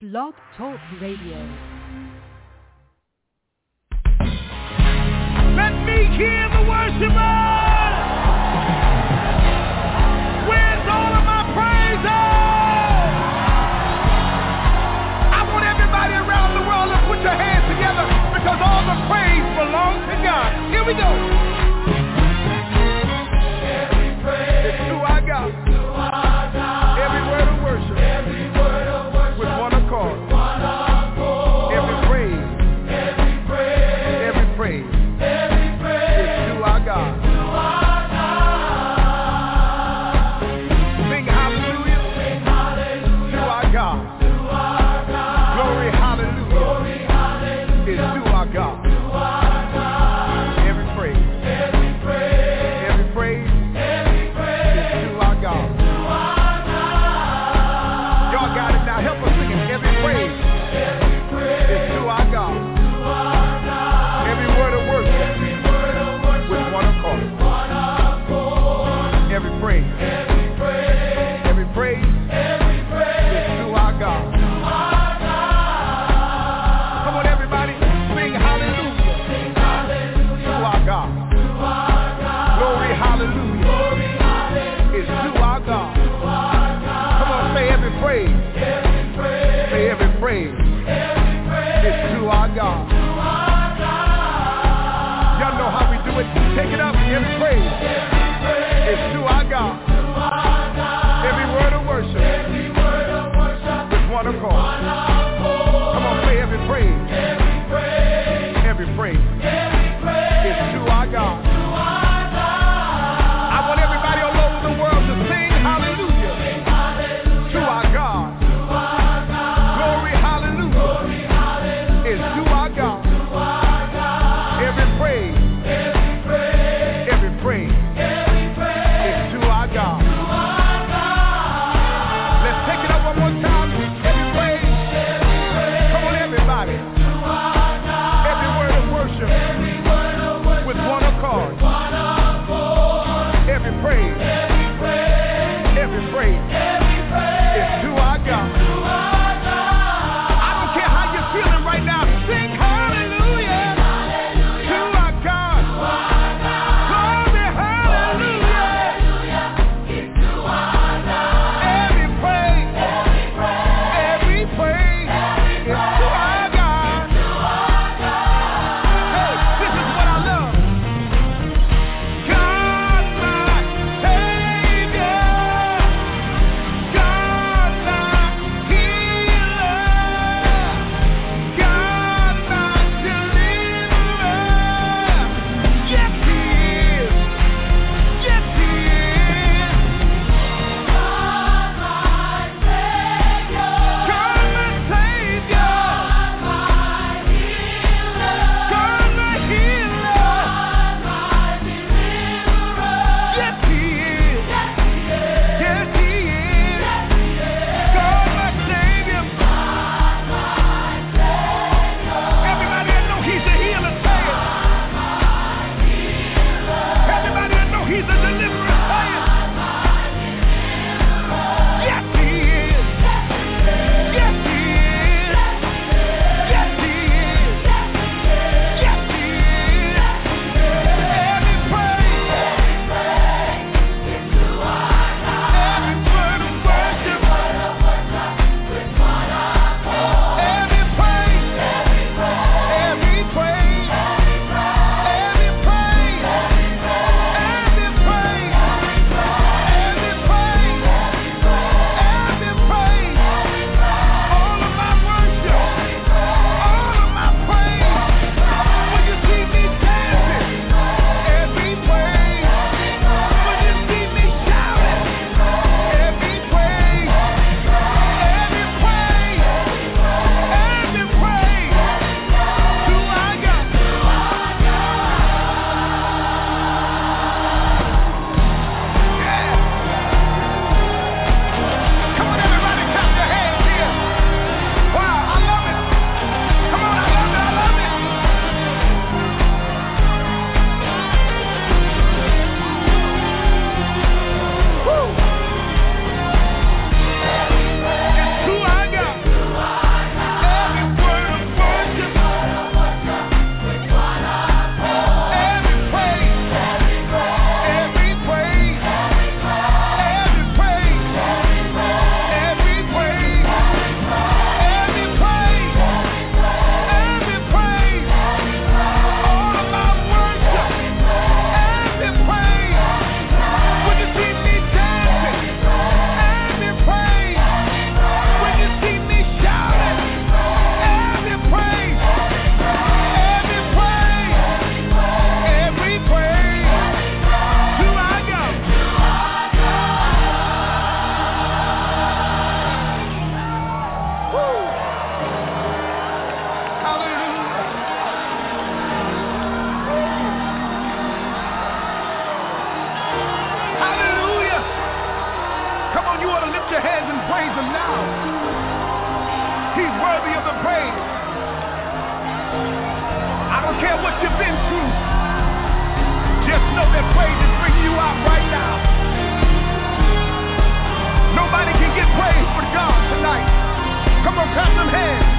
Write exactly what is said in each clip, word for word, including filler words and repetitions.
Blog Talk Radio. Let me hear the worshipers! Where's all of my praises? I want everybody around the world to put your hands together because all the praise belongs to God. Here we go. Every praise is to our God. To our God. Every word of worship. Every word of worship. With one accord. One accord. Every praise. Every praise. Every praise. Every praise is to our God. To our God. Sing hallelujah. Sing hallelujah. To our God. To our God. Glory hallelujah. Glory hallelujah. Is to our God. To our God. Every praise. Every praise. Every praise. Every praise is to our God. To our God. Y'all got it now. Help us sing it. Every praise. Every praise is to our God. To our God. Every word of worship. Every word of worship. With one accord. One accord. Every praise. Every praise. Every praise. Every praise is to our God. To our God. Come on, everybody. Sing hallelujah. Sing hallelujah. To our God. To our God. Glory hallelujah. Glory hallelujah. Is to our God. To our God. Come on, say every praise. Every praise. Say every praise. Every praise is to our God. To our God. Y'all know how we do it. Take it up. Every praise. Every praise is to our God. To our God. Every word of worship. Every word of worship. With one accord. One accord. Come on, say every praise. Every praise. Every praise. Every praise is to our God. To our God. I want everybody all over the world to sing hallelujah. Sing hallelujah. To our God. To our God. Glory hallelujah. Glory hallelujah. Is to our God. To our God. Every praise. Every praise. Every praise. Every praise is to our God. To our God. Let's take it up one more time. Every praise. He's worthy of the praise. I don't care what you've been through. Just know that praise is bringing you out right now. Nobody can get praise but God tonight. Come on, clap them hands.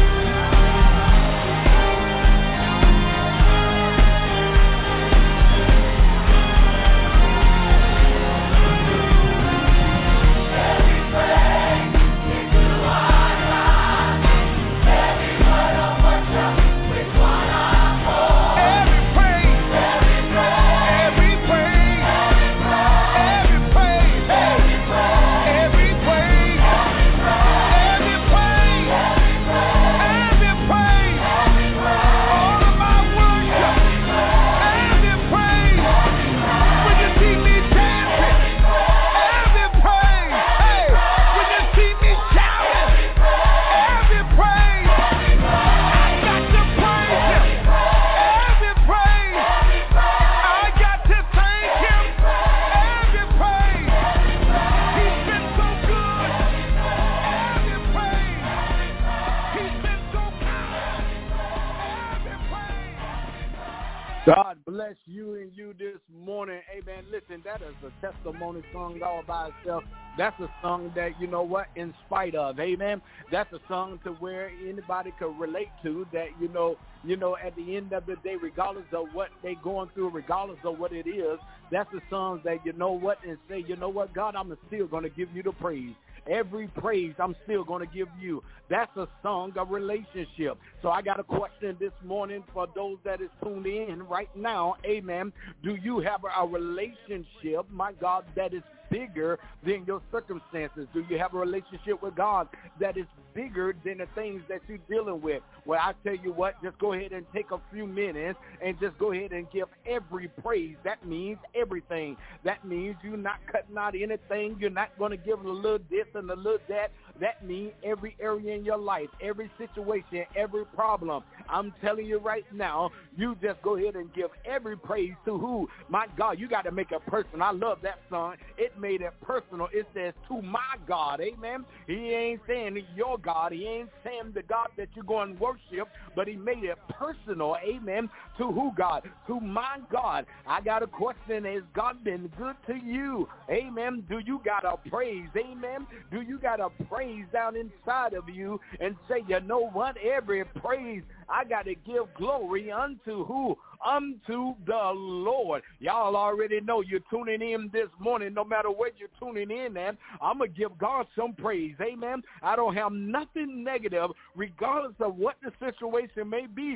God bless you and you this morning. Amen. Listen, that is a testimony song all by itself. That's a song that, you know what, in spite of, amen. That's a song to where anybody could relate to that, you know, you know, at the end of the day, regardless of what they're going through, regardless of what it is, that's a song that, you know what, and say, you know what, God, I'm still going to give you the praise. Every praise I'm still going to give you. That's a song of relationship. So I got a question this morning for those that is tuned in right now. Amen. Do you have a relationship, my God, that is bigger than your circumstances? Do you have a relationship with God that is bigger than the things that you're dealing with? Well, I tell you what, just go ahead and take a few minutes and just go ahead and give every praise. That means everything. That means you're not cutting out anything. You're not going to give a little this and a little that. That means every area in your life, every situation, every problem. I'm telling you right now, you just go ahead and give every praise to who? My God, you got to make it personal. I love that song. It made it personal. It says, to my God, amen. He ain't saying your God. He ain't saying the God that you're going to worship, but he made it personal, amen. To who, God? To my God. I got a question. Has God been good to you? Amen. Do you got a praise? Amen. Do you got a praise down inside of you and say, you know what? Every praise I got to give glory unto who? Unto the Lord. Y'all already know you're tuning in this morning. No matter where you're tuning in at, I'm going to give God some praise. Amen. I don't have nothing negative regardless of what the situation may be.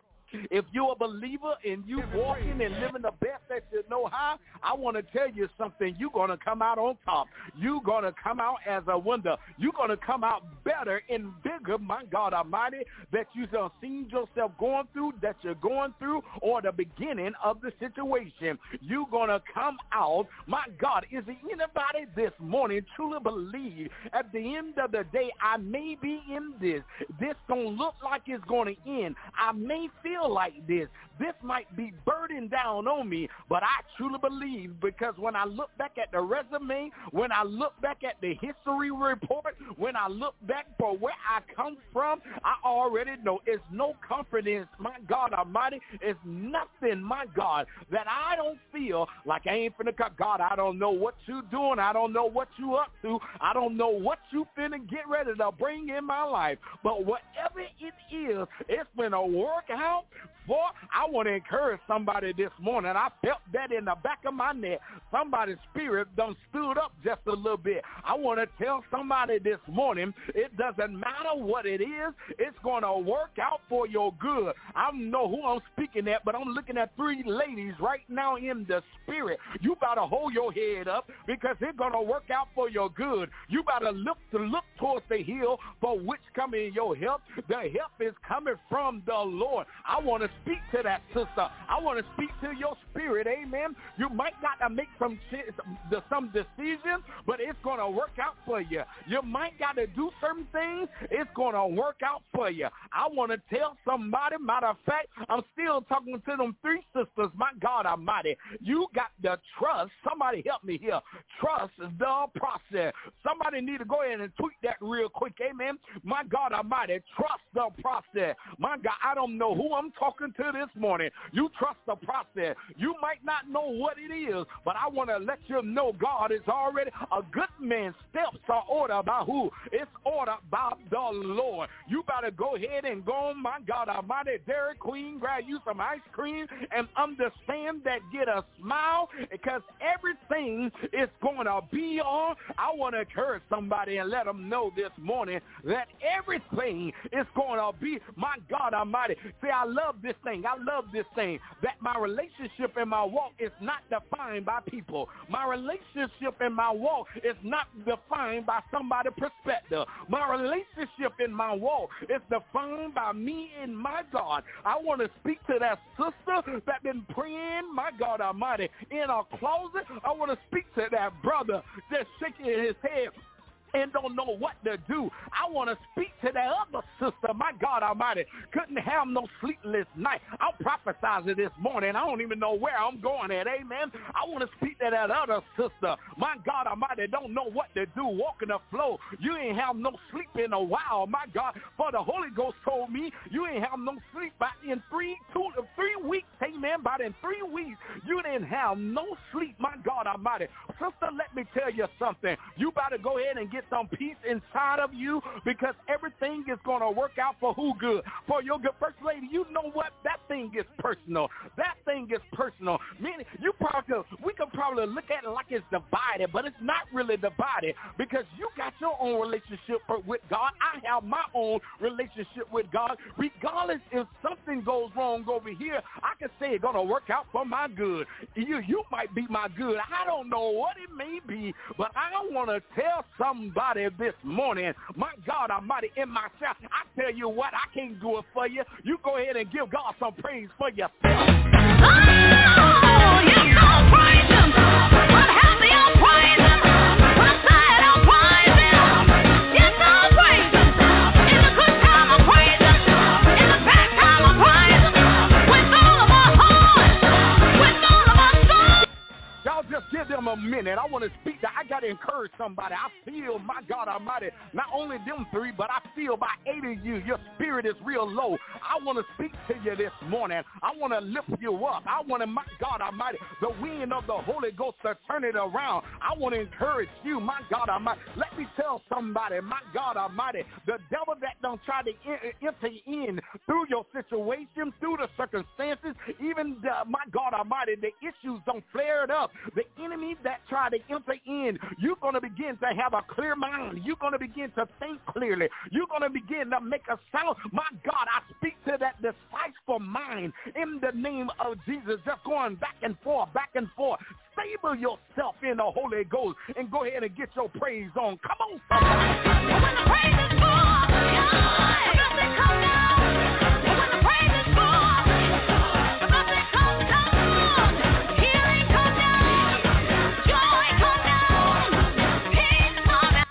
If you're a believer and you walking and living the best that you know how, I want to tell you something. You're going to come out on top. You're going to come out as a wonder. You're going to come out better and bigger, my God Almighty, that you've seen yourself going through, that you're going through, or the beginning of the situation. You're going to come out. My God, is there anybody this morning truly believe at the end of the day, I may be in this. This don't look like it's going to end. I may feel like this. This might be burdened down on me, but I truly believe, because when I look back at the resume, when I look back at the history report, when I look back for where I come from, I already know it's no confidence, my God Almighty, it's nothing, my God, that I don't feel like I ain't finna cut. God, I don't know what you doing. I don't know what you up to. I don't know what you finna get ready to bring in my life, but whatever it is, it's finna work out. Boy, I want to encourage somebody this morning. I felt that in the back of my neck. Somebody's spirit done stood up just a little bit. I want to tell somebody this morning, it doesn't matter what it is. It's going to work out for your good. I don't know who I'm speaking at, but I'm looking at three ladies right now in the spirit. You better hold your head up, because it's going to work out for your good. You better look to look towards the hill for which coming your help. The help is coming from the Lord. I want to speak to that sister. I want to speak to your spirit. Amen. You might got to make some some decisions, but it's going to work out for you. You might got to do certain things. It's going to work out for you. I want to tell somebody, matter of fact, I'm still talking to them three sisters. My God Almighty, you got to trust. Somebody help me here. Trust the process. Somebody need to go ahead and tweet that real quick. Amen. My God Almighty, trust the process. My God, I don't know who I'm talking to this morning. You trust the process. You might not know what it is, but I want to let you know God is already a good man's steps are ordered by who? It's ordered by the Lord. You better go ahead and go on, my God Almighty, Dairy Queen, grab you some ice cream and understand that, get a smile, because everything is going to be on. I want to encourage somebody and let them know this morning that everything is going to be, my God Almighty. See, I love this thing. I love this thing, that my relationship and my walk is not defined by people. My relationship and my walk is not defined by somebody's perspective. My relationship in my walk is defined by me and my God. I want to speak to that sister that been praying, my God Almighty, in a closet. I want to speak to that brother that's shaking his head and don't know what to do. I want to speak to that other sister, my God Almighty, couldn't have no sleepless night. I'm prophesizing this morning. I don't even know where I'm going at, amen. I want to speak to that other sister, my God Almighty, don't know what to do, walking the floor. You ain't have no sleep in a while, my God, for the Holy Ghost told me you ain't have no sleep by in three, two, three weeks, amen, but in three weeks, you didn't have no sleep, my God Almighty. Sister, let me tell you something. You better go ahead and get some peace inside of you, because everything is going to work out for who good? For your good. First lady, you know what? That thing is personal. That thing is personal. Meaning, you probably, we can probably look at it like it's divided, but it's not really divided, because you got your own relationship with God. I have my own relationship with God. Regardless if something goes wrong over here, I can say it's going to work out for my good. You, you might be my good. I don't know what it may be, but I want to tell somebody this morning, my God Almighty, in myself, I tell you what, I can't do it for you. You go ahead and give God some praise for yourself. Oh, you know, praise him. I'm happy, I'll praise him. I'm sad, I'll praise him. Yes, I'll praise him. In the good time, I'll praise him. In the bad time, I'll praise him. With all of my heart, with all of my soul. Y'all just give them a minute. I want to speak to, I got to encourage somebody. I feel, my God Almighty, not only them three, but I feel by eight of you, your spirit is real low. I want to speak to you this morning. I want to lift you up. I want to, my God Almighty, the wind of the Holy Ghost to turn it around. I want to encourage you, my God Almighty. Let me tell somebody, my God Almighty, the devil that don't try to enter in through your situation, through the circumstances, even the, my God Almighty, the issues don't flare it up. The enemy that try to enter in, you're going to begin to have a clear mind. You're going to begin to think clearly. You're going to begin to make a sound. My God, I speak to that decisive mind in the name of Jesus, just going back and forth, back and forth. Stable yourself in the Holy Ghost and go ahead and get your praise on. Come on, somebody. When the praise is for, yeah, nothing come down. When the praise is for, nothing come down. Healing come down. Joy come down. Peace come down.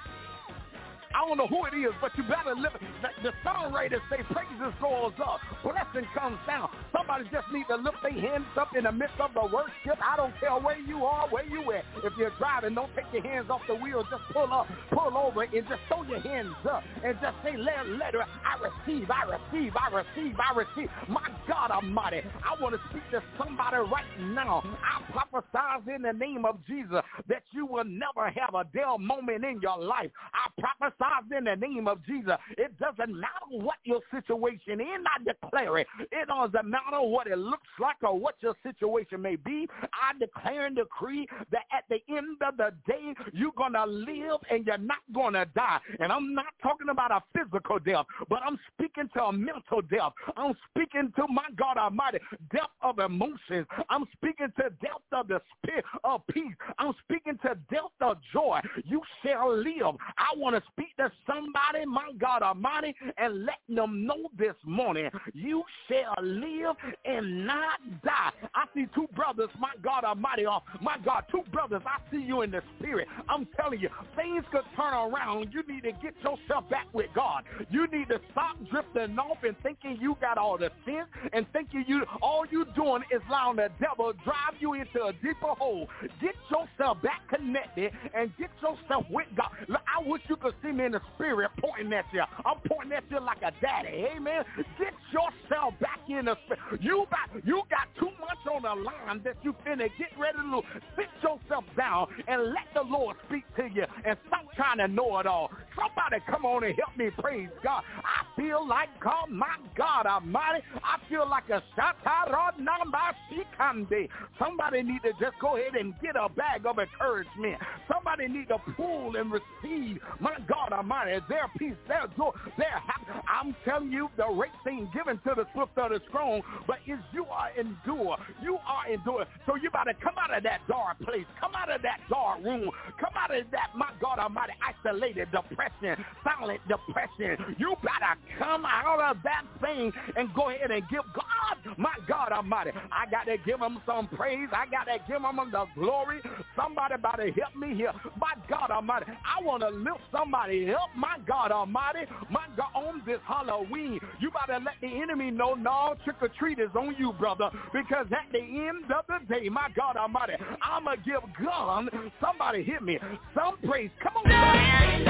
I don't know who it is, but you better live it. The songwriters say praises goes up, blessing comes down. Somebody just need to lift their hands up in the midst of the worship. I don't care where you are, where you at. If you're driving, don't take your hands off the wheel. Just pull up, pull over, and just throw your hands up and just say, let, let her, I receive, I receive, I receive, I receive. My God Almighty, I want to speak to somebody right now. I prophesy in the name of Jesus that you will never have a dull moment in your life. I prophesy in the name of Jesus. It doesn't matter what your situation is. I declare it. It doesn't matter what it looks like or what your situation may be. I declare and decree that at the end of the day, you're going to live and you're not going to die. And I'm not talking about a physical death, but I'm speaking to a mental death. I'm speaking to, my God Almighty, death of emotions. I'm speaking to death of the spirit of peace. I'm speaking to death of joy. You shall live. I want to speak to somebody, my God Almighty, Almighty, and let them know this morning, you shall live and not die. I see two brothers, my God Almighty, oh, my God, two brothers, I see you in the spirit. I'm telling you, things could turn around. You need to get yourself back with God. You need to stop drifting off and thinking you got all the sense and thinking you all you doing is allowing the devil drive you into a deeper hole. Get yourself back connected and get yourself with God. I wish you could see me in the spirit pointing at you. I'm pointing at you like a daddy. Amen. Get yourself back in the spirit. You got, you got too much on the line that you finna get ready to lose. Sit yourself down and let the Lord speak to you and stop trying to know it all. Somebody come on and help me praise God. I feel like, God, my God Almighty, I feel like a shatarod-namba-shikande. Somebody need to just go ahead and get a bag of encouragement. Somebody need to pull and receive, my God Almighty, their peace, their joy, their happiness. I'm telling you, the race ain't given to the swift or the strong, but is you are endure. You are endure. So you got to come out of that dark place. Come out of that dark room. Come out of that, my God Almighty, isolated depression, silent depression. You better come out of that thing and go ahead and give God, my God Almighty. I got to give him some praise. I got to give him the glory. Somebody about to help me here. My God Almighty, I want to lift somebody up. My God Almighty, my God, on this Halloween, you better let the enemy know, no, trick or treat is on you, brother, because at the end of the day, my God Almighty, I'm going to give God, somebody hit me, some praise. Come on. I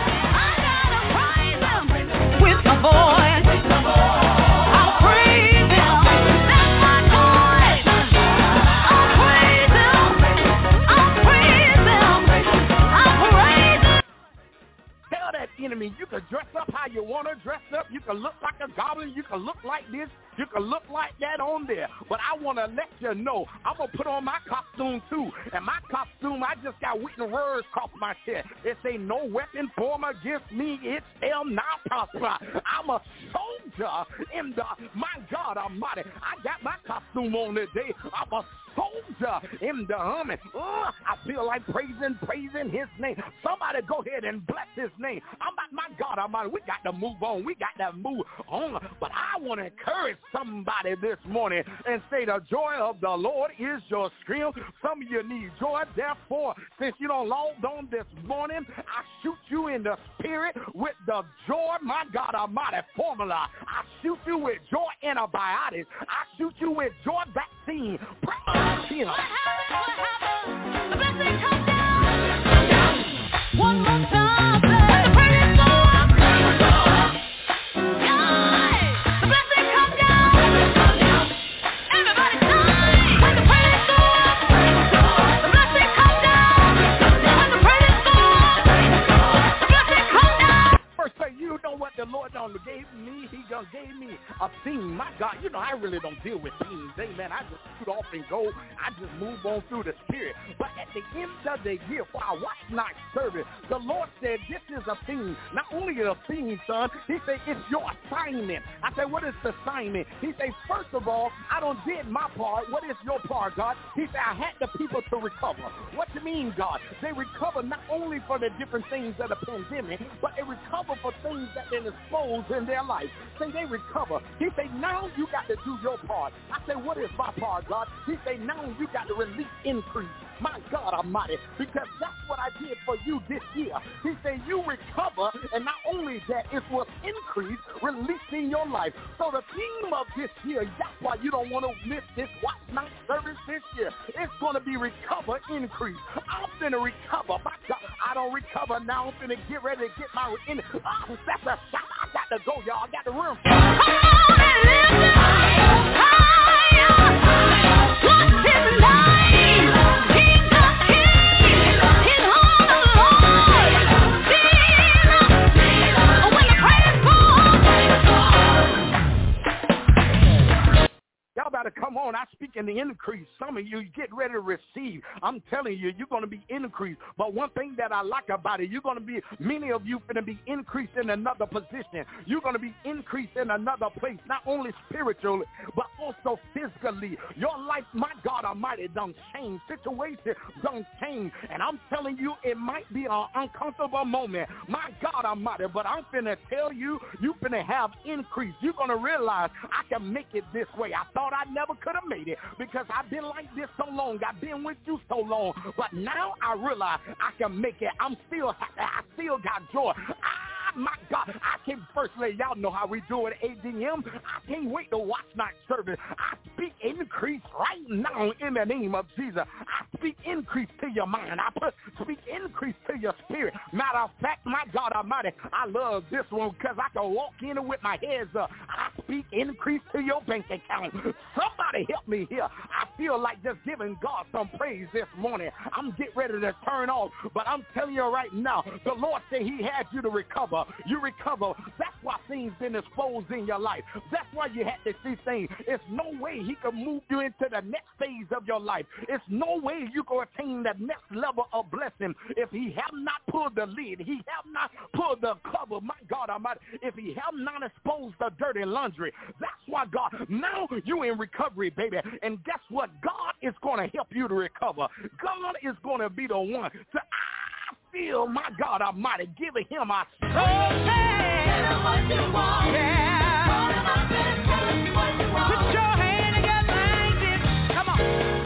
got to praise him with my voice. I'll praise him. That's my voice. I'll praise him. I'll praise him. I'll praise him. Tell that enemy you can dress up how you want to dress up. You can look like a goblin. You can look like this. You can look like that on there. But I want to let you know, I'm going to put on my costume too. And my costume, I just got written words across my chest. It say, no weapon formed against me, it shall not prosper. I'm a soldier in the, my God Almighty. I got my costume on today. I'm a soldier in the army. Uh, I feel like praising, praising his name. Somebody go ahead and bless his name. I'm not, my God Almighty, we got to move on. We got to move on. But I want to encourage somebody this morning and say the joy of the Lord is your strength. Some of you need joy. Therefore, since you don't log on this morning, I shoot you in the spirit with the joy, my God Almighty, formula. I shoot you with joy antibiotics. I shoot you with joy vaccine. Praise him. What happened? What happened? The blessing comes down. One more time. The Lord done gave me, he done gave me a theme. My God, you know, I really don't deal with themes. Amen. I just shoot off and go. I just move on through the spirit. But at the end of the year, for our watch night service, the Lord said, this is a theme. Not only a theme, son, he said, it's your assignment. I said, what is the assignment? He said, first of all, I don't did my part. What is your part, God? He said, I had the people to recover. What do you mean, God? They recover not only for the different things of the pandemic, but they recover for things that they exposed in their life. Say they recover. He say, now you got to do your part. I say, what is my part, God? He say, now you got to release increase. My God Almighty, because that's what I did for you this year. He said, you recover, and not only that, it was increase, released in your life. So the theme of this year, that's why you don't want to miss this watch night service this year. It's going to be recover, increase. I'm going to recover. My God, I don't recover now. I'm going to get ready to get my in. Oh, that's a shot. I got to go, y'all. I got the room. Come on and listen. Higher. What's his name? King of kings. He's on the Lord. Jesus. When the praise goes. Y'all better come on. I speak in the increase. Some of you get ready to receive. I'm telling you, you're going to be increased. But one thing that I like about it, you're going to be, many of you going to be increased in another position. You're going to be increased in another place, not only spiritually, but also physically. Your life, my God Almighty, don't change. Situation don't change. And I'm telling you, it might be an uncomfortable moment. My God Almighty, but I'm finna tell you, you finna have increase. You're going to realize I can make it this way. I thought I never could have made it because I've been like this so long. I've been with you so long. But now I realize I can make it. I'm still happy. I still got joy. Ah, my God. I can first let y'all know how we do it at A D M. I can't wait to watch night service. I speak increase right now in the name of Jesus. I speak increase to your mind. I put, speak increase to your spirit. Matter of fact, my God Almighty, I love this one because I can walk in it with my heads up. I speak increase to your bank account. Somebody help me here. I feel like just giving God some praise this morning. I'm getting ready to turn off, but I'm telling you right now, the Lord said he had you to recover. You recover. That's why things been exposed in your life. That's why you had to see things. It's no way he could move you into the next phase of your life. It's no way you can attain that next level of blessing if he have not pulled the lid. He have not pulled the cover. My God Almighty, if he have not exposed the dirty laundry. That's why God, now you in recovery, baby. And guess what? God is going to help you to recover. God is going to be the one to, I feel, my God Almighty, giving him our strength. Tell what you want. Yeah. Put your hand together like this. Come on.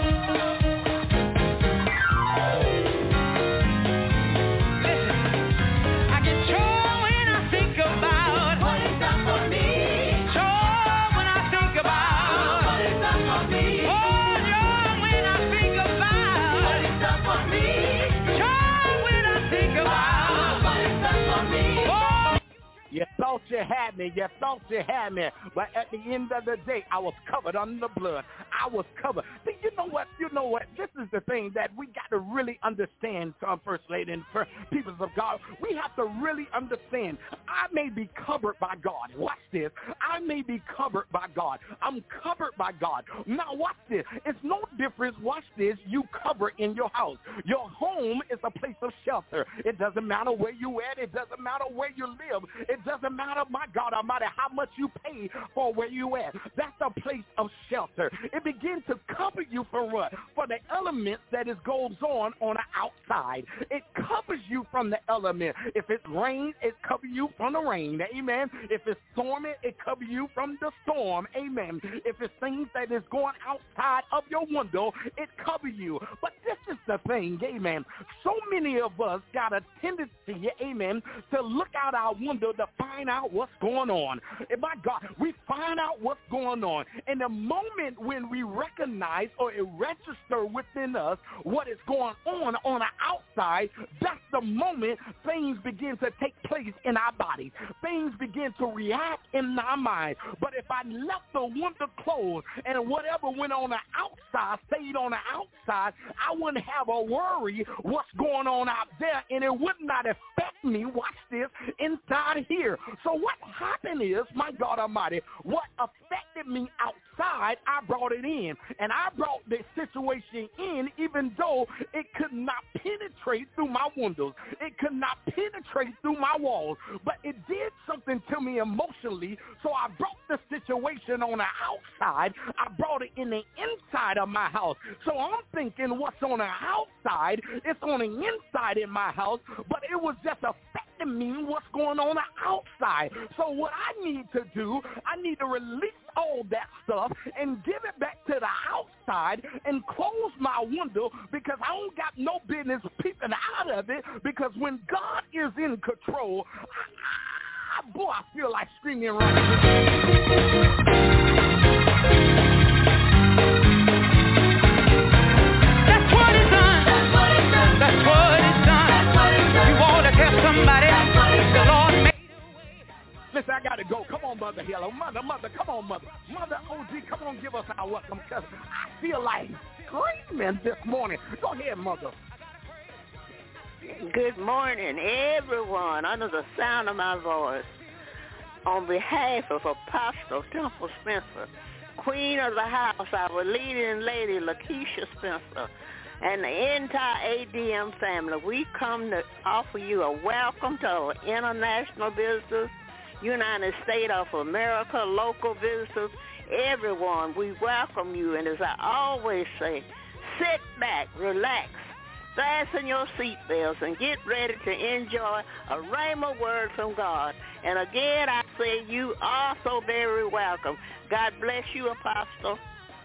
You thought you had me. You thought you had me. But at the end of the day, I was covered under the blood. I was covered. See, you know what? You know what? This is the thing that we got to really understand, uh, First Lady and for people of God. We have to really understand. I may be covered by God. Watch this. I may be covered by God. I'm covered by God. Now watch this. It's no difference. Watch this. You cover in your house. Your home is a place of shelter. It doesn't matter where you at. It doesn't matter where you live. It doesn't matter, my God Almighty, how much you pay for where you at. That's a place of shelter. It begins to cover you for what? For the elements that is goes on on the outside. It covers you from the element. If it's rain, it covers you from the rain. Amen. If it's stormy, it covers you from the storm. Amen. If it's things that is going outside of your window, it covers you. But this is the thing, amen. So many of us got a tendency, amen, to look out our window to find out what's going on. And my God, we find out what's going on. And the moment when we recognize or it register within us what is going on on the outside, that's the moment things begin to take place in our bodies. Things begin to react in our mind. But if I left the window closed and whatever went on the outside stayed on the outside, I wouldn't have a worry what's going on out there, and it would not affect me, watch this, inside here. So what happened is, my God Almighty, what affected me outside, I brought it in. And I brought the situation in even though it could not penetrate through my windows. It could not penetrate through my walls. But it did something to me emotionally, so I brought the situation on the outside. I brought it in the inside of my house. So I'm thinking what's on the outside, it's on the inside in my house, but it was just affecting me what's going on the outside. So what I need to do, I need to release all that stuff and give it back to the outside and close my window, because I don't got no business peeping out of it, because when God is in control, I, I, boy, I feel like screaming right now. That's what it's done. That's what it's done. That's what it's done. That's what it's done. You want to tell somebody the Lord made a way. Listen, I got to go. Come on, Mother Hello. Mother, Mother, come on, Mother. Mother O G, come on, give us our welcome, because I feel like screaming this morning. Go ahead, Mother. Good morning, everyone, under the sound of my voice. On behalf of Apostle Temple Spencer queen of the house, our leading lady, Lakeisha Spencer, and the entire A D M family. We come to offer you a welcome to our international visitors, United States of America, local visitors, everyone. We welcome you, and as I always say, sit back, relax, fasten your seatbelts, and get ready to enjoy a rhema word from God. And again, I say you are so very welcome. God bless you, Apostle.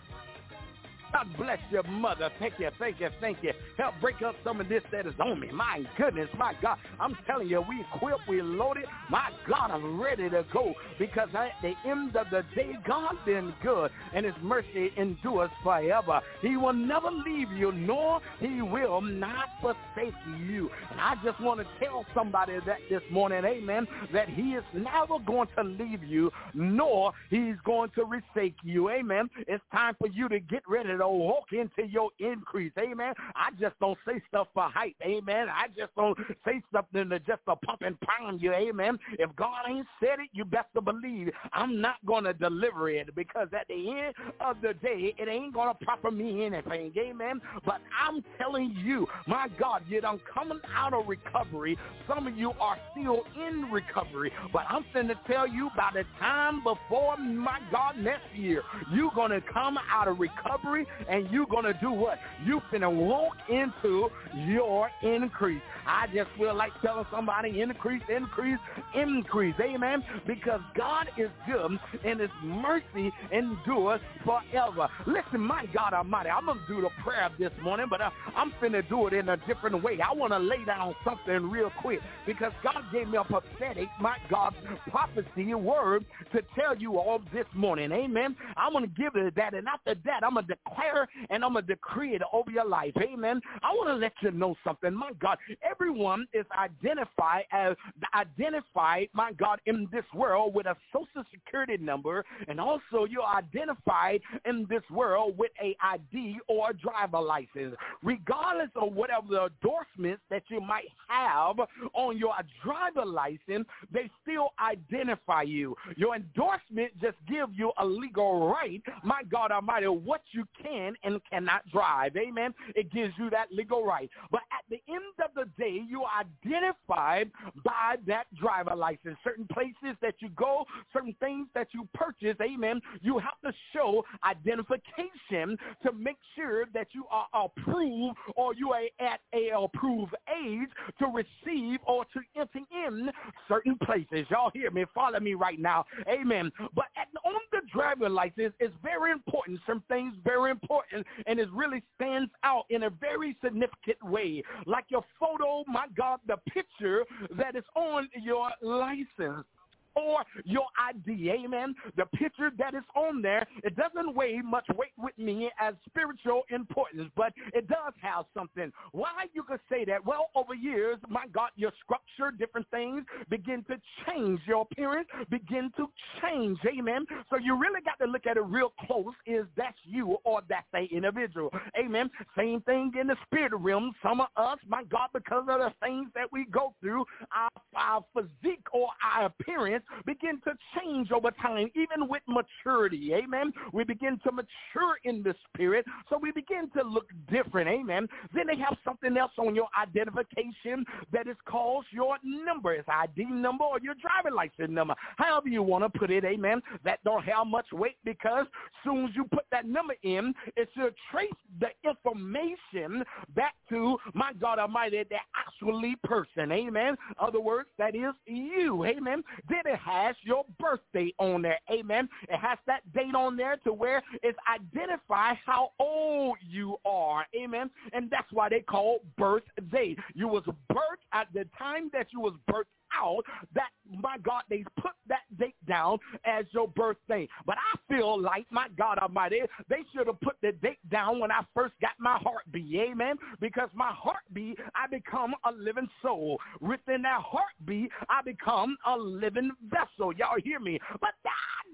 God bless your mother. Thank you, thank you, thank you. Help break up some of this that is on me. My goodness, my God. I'm telling you, we equipped, we loaded. My God, I'm ready to go because at the end of the day, God been good and his mercy endures forever. He will never leave you, nor he will not forsake you. And I just want to tell somebody that this morning, amen, that he is never going to leave you, nor he's going to forsake you, amen. It's time for you to get ready to walk into your increase, amen. I just don't say stuff for hype, amen. I just don't say something to just to pump and pound you, amen. If God ain't said it, you best to believe I'm not going to deliver it because at the end of the day, it ain't going to profit me anything, amen. But I'm telling you, my God, you done coming out of recovery. Some of you are still in recovery, but I'm finna to tell you by the time before, my God, next year, you're going to come out of recovery and you're going to do what? You're going to walk into your increase. I just feel like telling somebody increase, increase, increase. Amen? Because God is good and his mercy endures forever. Listen, my God Almighty, I'm going to do the prayer this morning, but uh, I'm finna do it in a different way. I want to lay down something real quick because God gave me a prophetic, my God, prophecy word to tell you all this morning. Amen? I'm going to give it that, and after that, I'm going to declare and I'm going to decree it over your life. Amen? I want to let you know something. My God, everyone is identified as identified, my God, in this world with a social security number, and also you're identified in this world with a I D or a driver license. Regardless of whatever the endorsements that you might have on your driver license, they still identify you. Your endorsement just gives you a legal right, my God Almighty, what you can and cannot drive. Amen? It gives you that legal right. But at the end of the day, you are identified by that driver license. Certain places that you go, certain things that you purchase, amen, you have to show identification to make sure that you are approved or you are at a approved age to receive or to enter in certain places. Y'all hear me? Follow me right now. Amen. But at, on the driver license, it's very important. Some things very important, and it really stands out in a very significant way. Like your photo, my God, the picture that is on your license or your I D, amen, the picture that is on there, it doesn't weigh much weight with me as spiritual importance, but it does have something. Why you could say that? Well, over years, my God, your structure, different things begin to change. Your appearance begin to change, amen. So you really got to look at it real close. Is that you or that's a individual, amen. Same thing in the spirit realm. Some of us, my God, because of the things that we go through, our, our physique or our appearance begin to change over time, even with maturity, amen. We begin to mature in the spirit, so we begin to look different, amen. Then they have something else on your identification that is called your number. It's I D number or your driving license number, however you want to put it, amen. That don't have much weight because as soon as you put that number in, it should trace the information back to, my God Almighty, the actually person, amen. Other words, that is you, amen. Then it has your birthday on there, amen. It has that date on there to where it's identify how old you are, amen. And that's why they call birthday. You was birthed at the time that you was birthed out, that, my God, they put that date down as your birthday. But I feel like, my God Almighty, they should have put the date down when I first got my heartbeat, amen, because my heartbeat, I become a living soul. Within that heartbeat, I become a living vessel. Y'all hear me? But that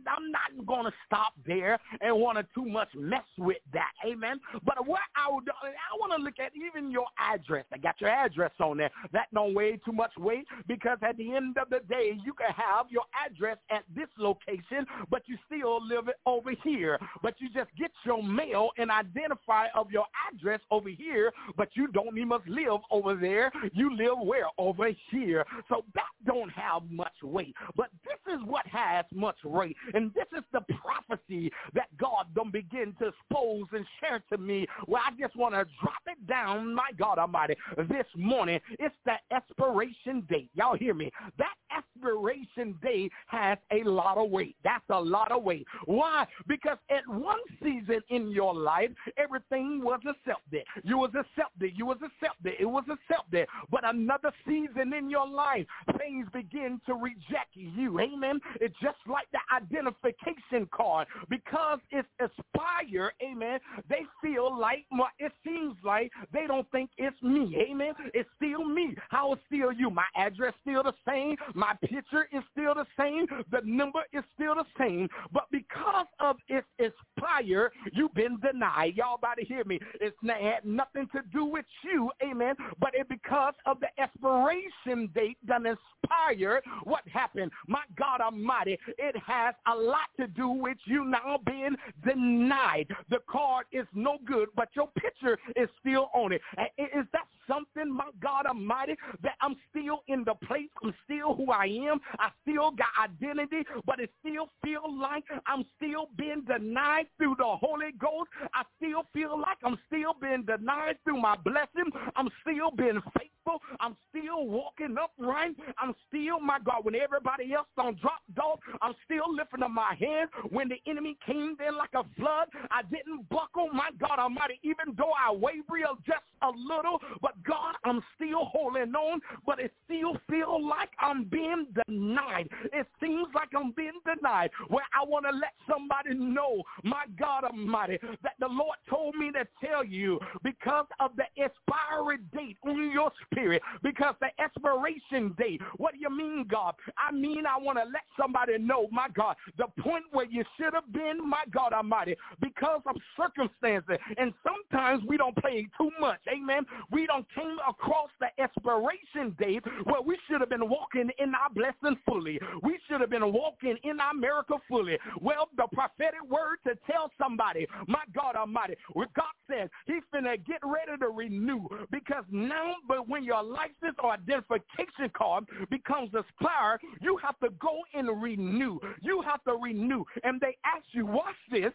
I'm not going to stop there and want to too much mess with that. Amen. But what I would, I want to look at even your address. I got your address on there. That don't weigh too much weight, because at the end of the day, you can have your address at this location, but you still live it over here. But you just get your mail and identify of your address over here, but you don't even live over there. You live where? Over here. So that don't have much weight. But this is what has much weight. And this is the prophecy that God don't begin to expose and share to me, where I just want to drop it down, my God Almighty, this morning. It's the expiration date. Y'all hear me? That expiration date has a lot of weight. That's a lot of weight. Why? Because at one season in your life, everything was accepted. You was accepted. You was accepted. It was accepted. But another season in your life, things begin to reject you. Amen. It's just like the identification card. Because it's expired, amen, they feel like, it seems like they don't think it's me. Amen. It's still me. How is still you? My address still the same. My picture is still the same. The number is still the same. But because of its expired, you've been denied. Y'all about to hear me. It's not, had nothing to do with you. Amen. But it because of the expiration date done expired, what happened? My God Almighty, it has a lot to do with you now being denied. The card is no good, but your picture is still on it. Is that something, my God Almighty, that I'm still in the place, I'm still who I am, I still got identity, but it still feels like I'm still being denied through the Holy Ghost. I still feel like I'm still being denied through my blessing. I'm still being faithful. I'm still walking upright. I'm still, my God, when everybody else don't drop off, I'm still lifting up my hand. When the enemy came in like a flood, I didn't buckle, my God Almighty, even though I waver just a little, but God, I'm still holding on, but it still feels like I'm being denied. It seems like I'm being denied, where I want to let somebody know, my God Almighty, that the Lord told me to tell you, because of the expiry date on your spirit, because the expiration date. What do you mean, God? I mean, I want to let somebody know, my God, the point where you should have been, my God Almighty, because of circumstances. And sometimes we don't play too much. Amen. We don't came across the expiration date where we should have been walking in our blessing fully. We should have been walking in our miracle fully. Well, the prophetic word to tell somebody, my God Almighty, what God said, he's finna get ready to renew, because now, but when your license or identification card becomes expired, you have to go and renew. You have to renew. And they ask you, watch this.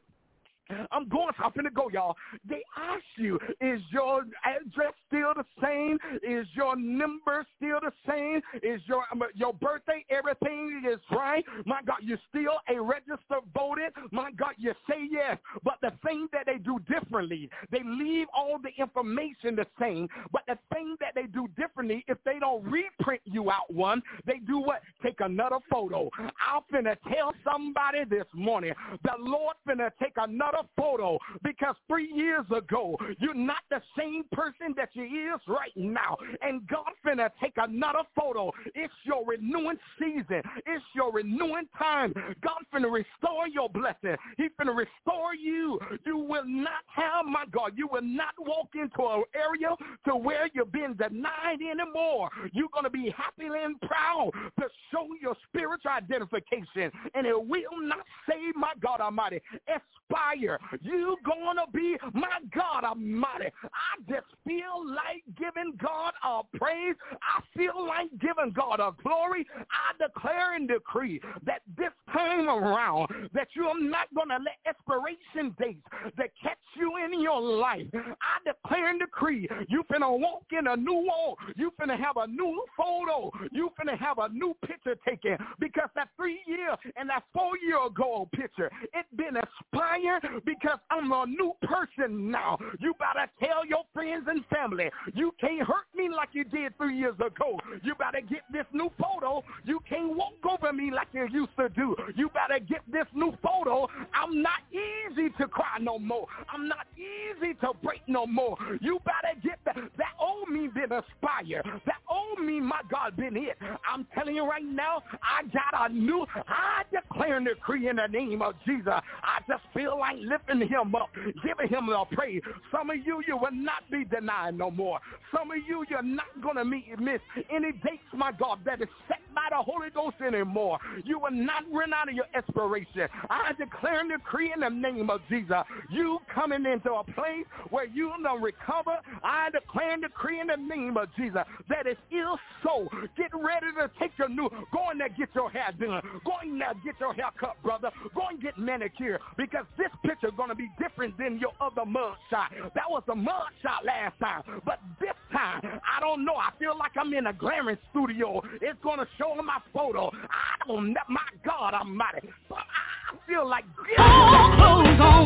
I'm going, I'm finna go, y'all. They ask you, is your address still the same? Is your number still the same? Is your your birthday, everything is right? My God, you're still a registered voter? My God, you say yes. But the thing that they do differently, they leave all the information the same, but the thing that they do differently, if they don't reprint you out one, they do what? Take another photo. I'm finna tell somebody this morning, the Lord finna take another photo, because three years ago you're not the same person that you is right now, and God finna take another photo. It's your renewing season. It's your renewing time. God finna restore your blessing. He finna restore you. You will not have, my God, you will not walk into an area to where you're being denied anymore. You're going to be happy and proud to show your spiritual identification, and it will not say, my God Almighty, expire. You're going to be, my God Almighty, I just feel like giving God a praise. I feel like giving God a glory. I declare and decree that this time around that you are not going to let expiration dates that catch you in your life. I declare and decree you finna walk in a new wall. You finna have a new photo. You finna have a new picture taken, because that three year and that four year ago picture, it been expired, because I'm a new person now. You better tell your friends and family, you can't hurt me like you did three years ago. You better get this new photo. You can't walk over me like you used to do. You better get this new photo. I'm not easy to cry no more. I'm not easy to break no more. more. You better get that. That old me been aspire. That old me, my God, been it. I'm telling you right now, I got a new, I declare and decree in the name of Jesus. I just feel like lifting him up, giving him the praise. Some of you, you will not be denied no more. Some of you, you're not going to miss any dates, my God, that is set by the Holy Ghost anymore. You will not run out of your inspiration. I declare and decree in the name of Jesus, you coming into a place where you will recover. I declare and decree in the name of Jesus that it is so. Get ready to take your new, go in there, get your hair done. Go in there, get your hair cut, brother. Go and get manicure, because this picture is going to be different than your other mug shot. That was a mug shot last time, but this time, I don't know. I feel like I'm in a glaring studio. It's going to show my photo. I don't know. My God Almighty. But I feel like all clothes on.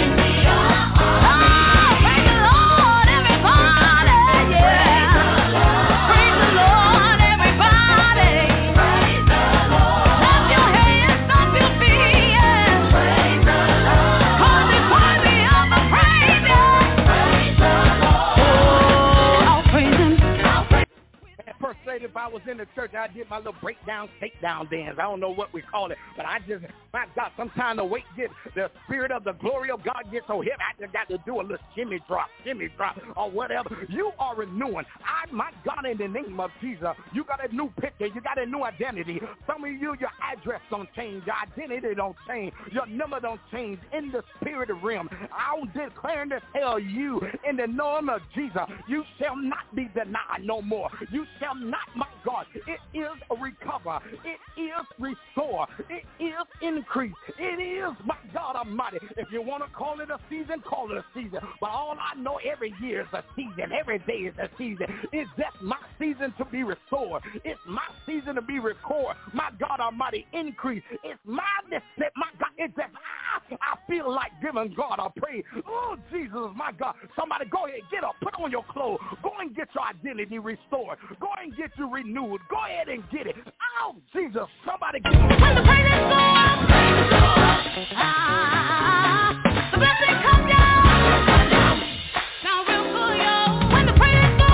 Ah, praise the Lord, everybody. Yeah. Praise the Lord, everybody. Praise the Lord. Clap your hands, stomp your feet. Yeah. Praise the Lord. Cause it's worthy of the praise. Yeah. Praise the Lord. Oh, I'll praise him. I'll praise him. At first, if I was in the church, I did my little breakdown, takedown dance. I don't know what we call it, but I just, my God, sometimes the weight gets, the spirit of the glory of God gets so heavy, I just got to do a little shimmy drop, shimmy drop, or whatever. You are renewing. I, my God, in the name of Jesus, you got a new picture, you got a new identity. Some of you, your address don't change, your identity don't change, your number don't change. In the spirit realm, I'm declaring to tell you, in the name of Jesus, you shall not be denied no more. You shall not, my God, it is a recover. It is restore. It is increase. It is, my God Almighty. If you want to call it a season, call it a season. But all I know, every year is a season. Every day is a season. It's just my season to be restored. It's my season to be restored. My God Almighty, increase. It's my, my God, it's just, ah, I feel like giving God a praise. Oh, Jesus, my God. Somebody go ahead, get up, put on your clothes. Go and get your identity restored. Go and get you renewed. Go ahead and get it. Oh, Jesus, somebody get it. When the praises go up, ah, the blessing comes down. Now real good, yo. When the praises go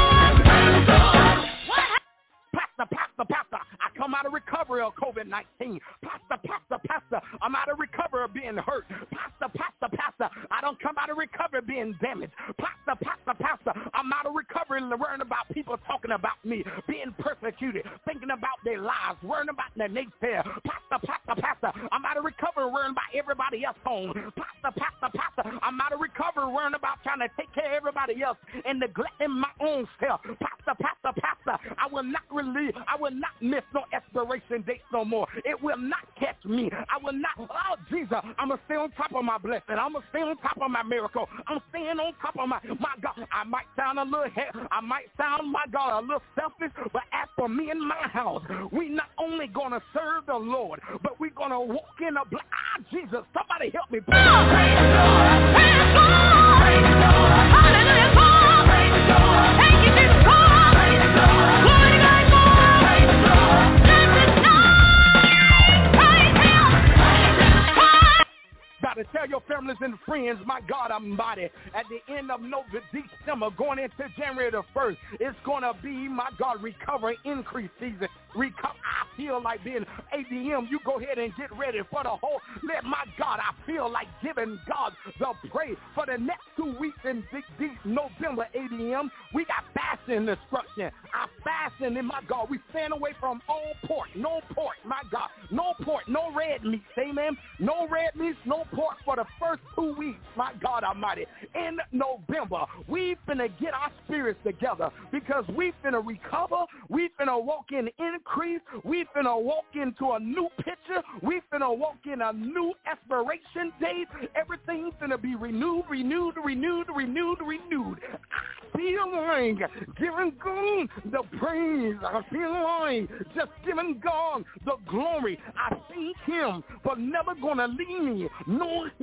up, what happens? Pastor, pastor, pastor, I come out of recovery of COVID nineteen. Pastor, pastor, pastor, I'm out of recovery of being hurt. Pastor, pastor, pastor, I don't come out of recovery being damaged. Pastor, pastor, pastor, I'm out of recovery and worrying about people talking about me, being persecuted, thinking about their lives, worrying about their naysayer. Pastor, pastor, pastor, I'm out of recovery worrying about everybody else home. Pastor, pastor, pastor, I'm out of recovery worrying about trying to take care of everybody else and neglecting my own self. Pastor, pastor, pastor, I will not relieve, I will not miss no expiration dates no more. It will not catch me. I will not, oh Jesus, I'm going to stay on top of my blessing. I'm going to stay on top of my miracle. I'm staying on top of my, my God, I might sound a little, I might sound, my God, a little selfish, but as for me and my house, we not only going to serve the Lord, but we're going to walk in a, ah, Jesus, somebody help me. Praise God, praise God, praise God, praise God, hallelujah, God, praise God, thank you, Jesus, God, praise God, glory to God, God, praise God, bless His name, praise Him, praise Him, Got to tell your families and friends, my God Almighty, at the end of November, December, going into January the first, it's going to be, my God, recovery increase season. Recover. I feel like being A D M. You go ahead and get ready for the whole, let my God, I feel like giving God the praise. For the next two weeks in deep, deep November, A D M, we got fasting instruction. I fasting, and my God, we stand away from all pork, no pork, my God, no pork, no red meat, amen, no red meat, no pork for the first two weeks, my God Almighty. In November, we finna get our spirits together because we finna recover, we finna walk in increase, we finna walk into a new picture, we finna walk in a new expiration date. Everything's finna be renewed, renewed, renewed, renewed, renewed. I feel like giving God the praise. I feel like just giving God the glory. I thank Him for never gonna leave me, nor He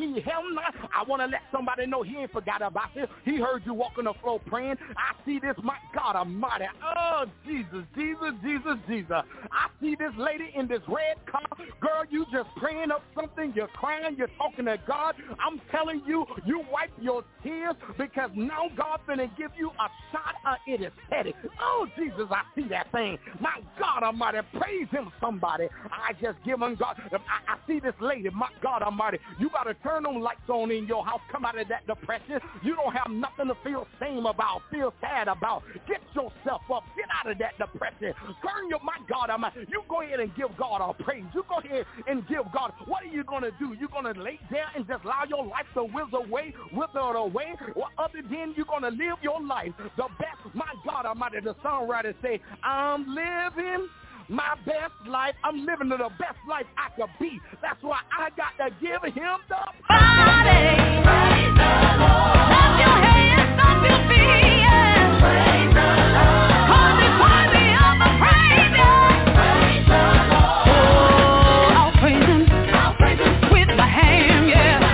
see him. I want to let somebody know he ain't forgot about you. He heard you walking the floor praying. I see this, my God Almighty. Oh, Jesus, Jesus, Jesus, Jesus. I see this lady in this red car. Girl, you just praying up something. You're crying. You're talking to God. I'm telling you, you wipe your tears because now God's going to give you a shot of it is petty. Oh, Jesus, I see that thing. My God Almighty, praise him, somebody. I just give him God. I, I see this lady, my God Almighty. You got to turn them lights on in your house. Come out of that depression. You don't have nothing to feel shame about, feel sad about. Get yourself up. Get out of that depression. Turn your, my God Almighty. You go ahead and give God all praise. You go ahead and give God. What are you going to do? You're going to lay there and just allow your life to wither away, wither away? Or other than you're going to live your life the best, my God Almighty. The songwriter say, I'm living my best life. I'm living the best life I could be. That's why I got to give him the body. Praise the Lord. Clap your hands, stomp your feet. Yeah. Praise the Lord. Cause it's worthy of the praise. Yeah. Praise the Lord. Oh, I'll praise him. I'll praise him with my hand.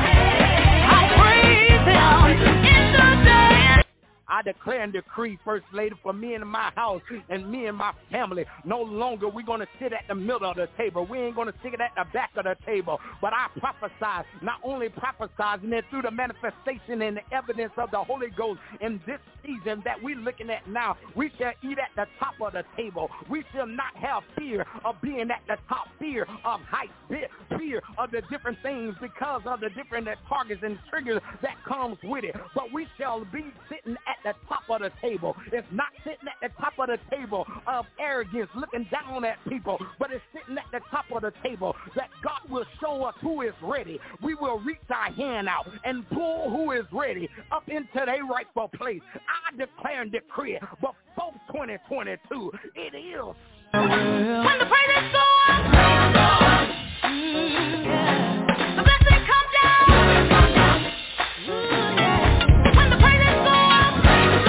Yeah. I'll praise him in the day. I declare and decree, First Lady, for me and my house and me and my family, no longer we're going to sit at the middle of the table. We ain't going to sit at the back of the table. But I prophesy, not only prophesizing it through the manifestation and the evidence of the Holy Ghost in this season that we're looking at now, we shall eat at the top of the table. We shall not have fear of being at the top, fear of height, fear of the different things because of the different targets and triggers that comes with it. But we shall be sitting at the top of the table. It's not sitting at the top of the table of arrogance, looking down at people, but it's sitting at the top of the table that God will show us who is ready. We will reach our hand out and pull who is ready up into their rightful place. I declare and decree it before twenty twenty-two, it is. When the praises go up, mm, yeah. The blessing come down. Mm, yeah. When the praises go up,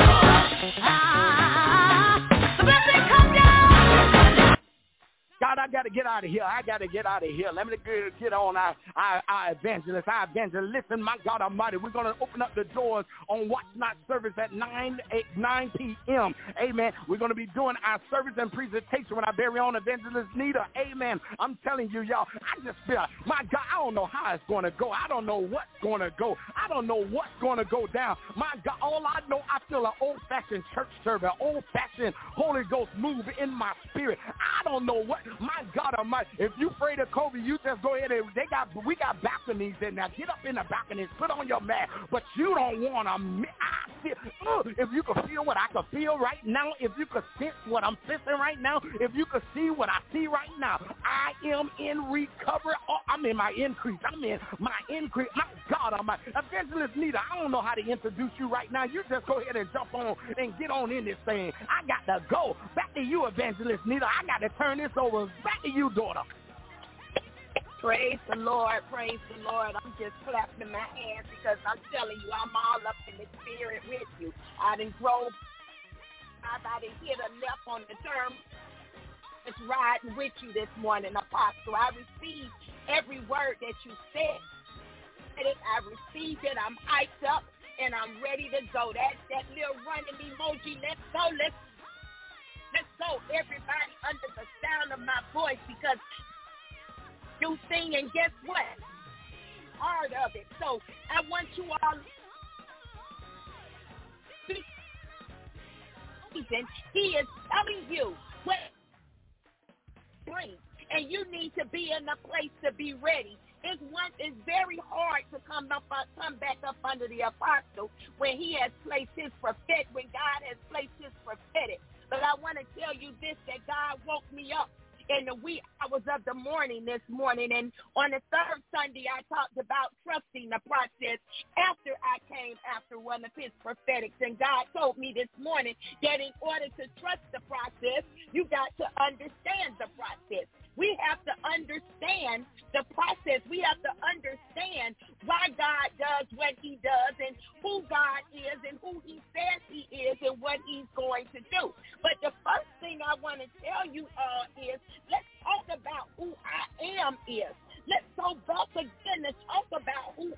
ah, the blessing come down. God, I got to get out of here. I got to get out of here. Let me get on our, our, our evangelist. Our evangelist. Listen, my God Almighty, we're going to open up the doors on Watch Not service at nine p.m. Amen. We're going to be doing our service and presentation with our very own evangelist, Nita. Amen. I'm telling you, y'all, I just feel, my God, I don't know how it's going to go. I don't know what's going to go. I don't know what's going to go down. My God, all I know, I feel an old-fashioned church service, old-fashioned Holy Ghost move in my spirit. I don't know what. My God Almighty, if you afraid of COVID, you just go ahead and they got we got balconies in there. Get up in the balconies, put on your mask. But you don't want to. I feel, uh, if you could feel what I could feel right now, if you could sense what I'm sensing right now, if you could see what I see right now, I am in recovery. Oh, I'm in my increase. I'm in my increase. My God Almighty, Evangelist Nita, I don't know how to introduce you right now. You just go ahead and jump on and get on in this thing. I got to go. Back to you, Evangelist Nita. I got to turn this over. Back to you, daughter. Praise the Lord, praise the Lord. I'm just clapping my hands because I'm telling you, I'm all up in the spirit with you. I done drove, I done hit a left on the term. It's riding with you this morning, Apostle. I received every word that you said. I received it. I'm hyped up and I'm ready to go. That that little running emoji, let's go, let's Let's go, everybody under the sound of my voice, because you sing, and guess what? Part of it. So I want you all to he is telling you what bring, and you need to be in a place to be ready. It's one. It's very hard to come up, uh, come back up under the apostle when he has placed his prophet, when God has placed his prophetic. But I want to tell you this, that God woke me up in the wee hours of the morning this morning. And on the third Sunday, I talked about trusting the process after I came after one of his prophetics. And God told me this morning that in order to trust the process, you got to understand the process. We have to understand the process. We have to understand why God does what he does and who God is and who he says he is and what he's going to do. But the first thing I want to tell you all is let's talk about who I am is. Let's go back again to talk about who I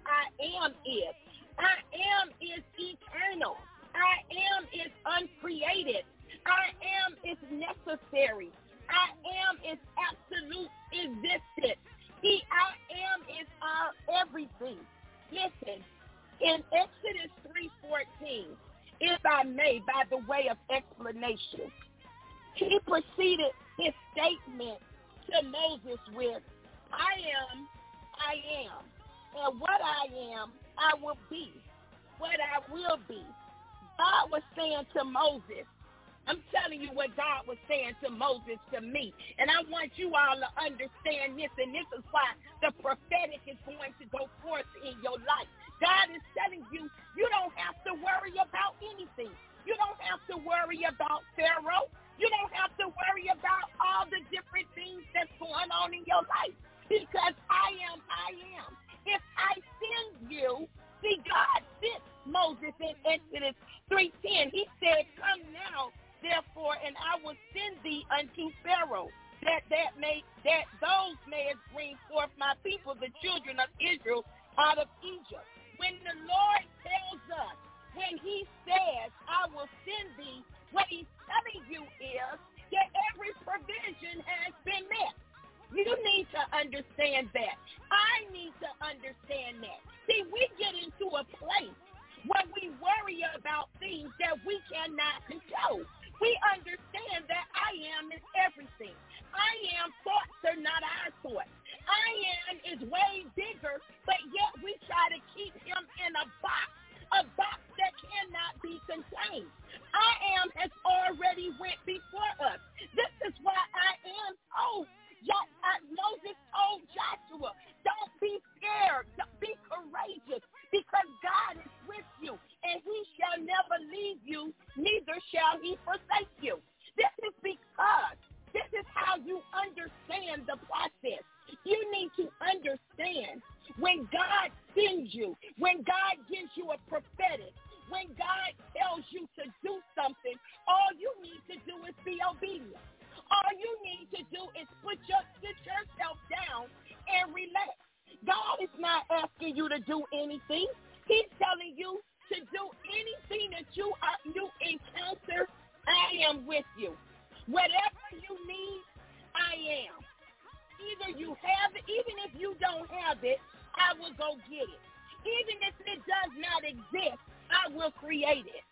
am is. I am is eternal. I am is uncreated. I am is necessary. I am is absolute existence. He, I am is our everything. Listen, in Exodus three fourteen, if I may, by the way of explanation, he proceeded his statement to Moses with, I am, I am, and what I am, I will be, what I will be. God was saying to Moses, I'm telling you what God was saying to Moses to me. And I want you all to understand this, and this is why the prophetic is going to go forth in your life. God is telling you, you don't have to worry about anything. You don't have to worry about Pharaoh. You don't have to worry about all the different things that's going on in your life, because I am, I am. If I send you, see, God sent Moses in Exodus three ten. He said, come now, therefore, and I will send thee unto Pharaoh, that that may that those may bring forth my people, the children of Israel, out of Egypt. When the Lord tells us, when he says, I will send thee, what he's telling you is that every provision has been met. You need to understand that. I need to understand that. See, we get into a place where we worry about things that we cannot control. We understand that I am is everything. I am thoughts are not our thoughts. I am is way bigger, but yet we try to keep him in a box, a box that cannot be contained. I am has already went before us. This is why I am told. Moses told Joshua, don't be scared, don't be courageous, because God is with you, and he shall never leave you, neither shall he forsake you. This is because this is how you understand the process. You need to understand when God sends you, when God gives you a prophetic, when God tells you to do something, all you need to do is be obedient. All you need to do is put your, sit yourself down and relax. God is not asking you to do anything. He's telling you to do anything that you are, you encounter. I am with you. Whatever you need, I am. Either you have it, even if you don't have it, I will go get it. Even if it does not exist, I will create it.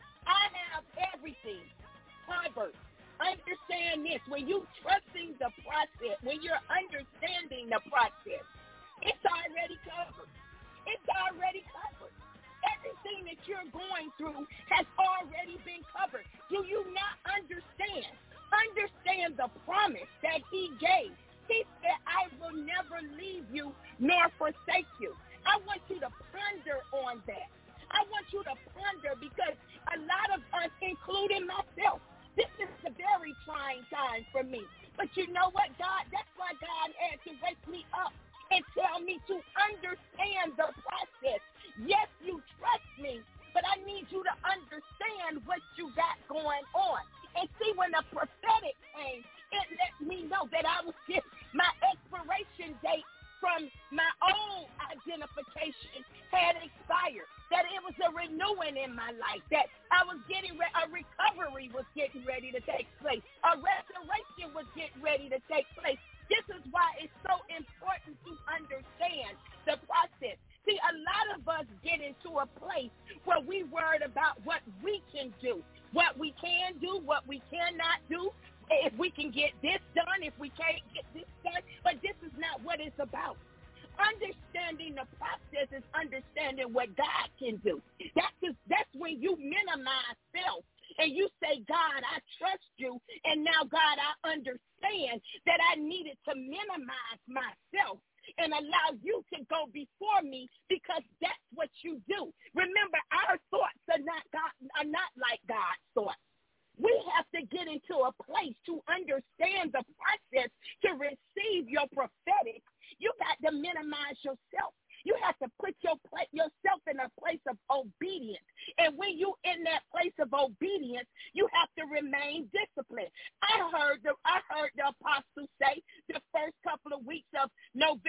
I have everything covered. Understand this. When you're trusting the process, when you're understanding the process, it's already covered. It's already covered. Everything that you're going through has already been covered. Do you not understand? Understand the promise that he gave. He said, I will never leave you nor forsake you. I want you to ponder on that. I want you to ponder, because a lot of us, including myself, this is a very trying time for me. But you know what, God? That's why God had to wake me up and tell me to understand the process. Yes, you trust me, but I need you to understand what you got going on. And see, when the prophetic came, it let me know that I was just, my expiration date from my own identification had expired, that it was a renewing in my life, that I was getting re- a recovery was getting ready to take place, a restoration was getting ready to take place. This is why it's so important to understand the process. See, a lot of us get into a place where we worried about what we can do, what we can do, what we cannot do, if we can get this done, if we can't get this done. But this is not what it's about. Understanding the process is understanding what God can do. That's just, that's when you minimize self and you say, God, I trust you, and now, God, I understand that I needed to minimize myself and allow you to go before me, because that's what you do. Remember, our thoughts are not God, are not like God's thoughts. We have to get into a place to understand the process to receive your prophetic. You got to minimize yourself. You have to put your yourself in a place of obedience. And when you in that place of obedience, you have to remain disciplined. I heard the I heard the apostle say the first couple of weeks of November, we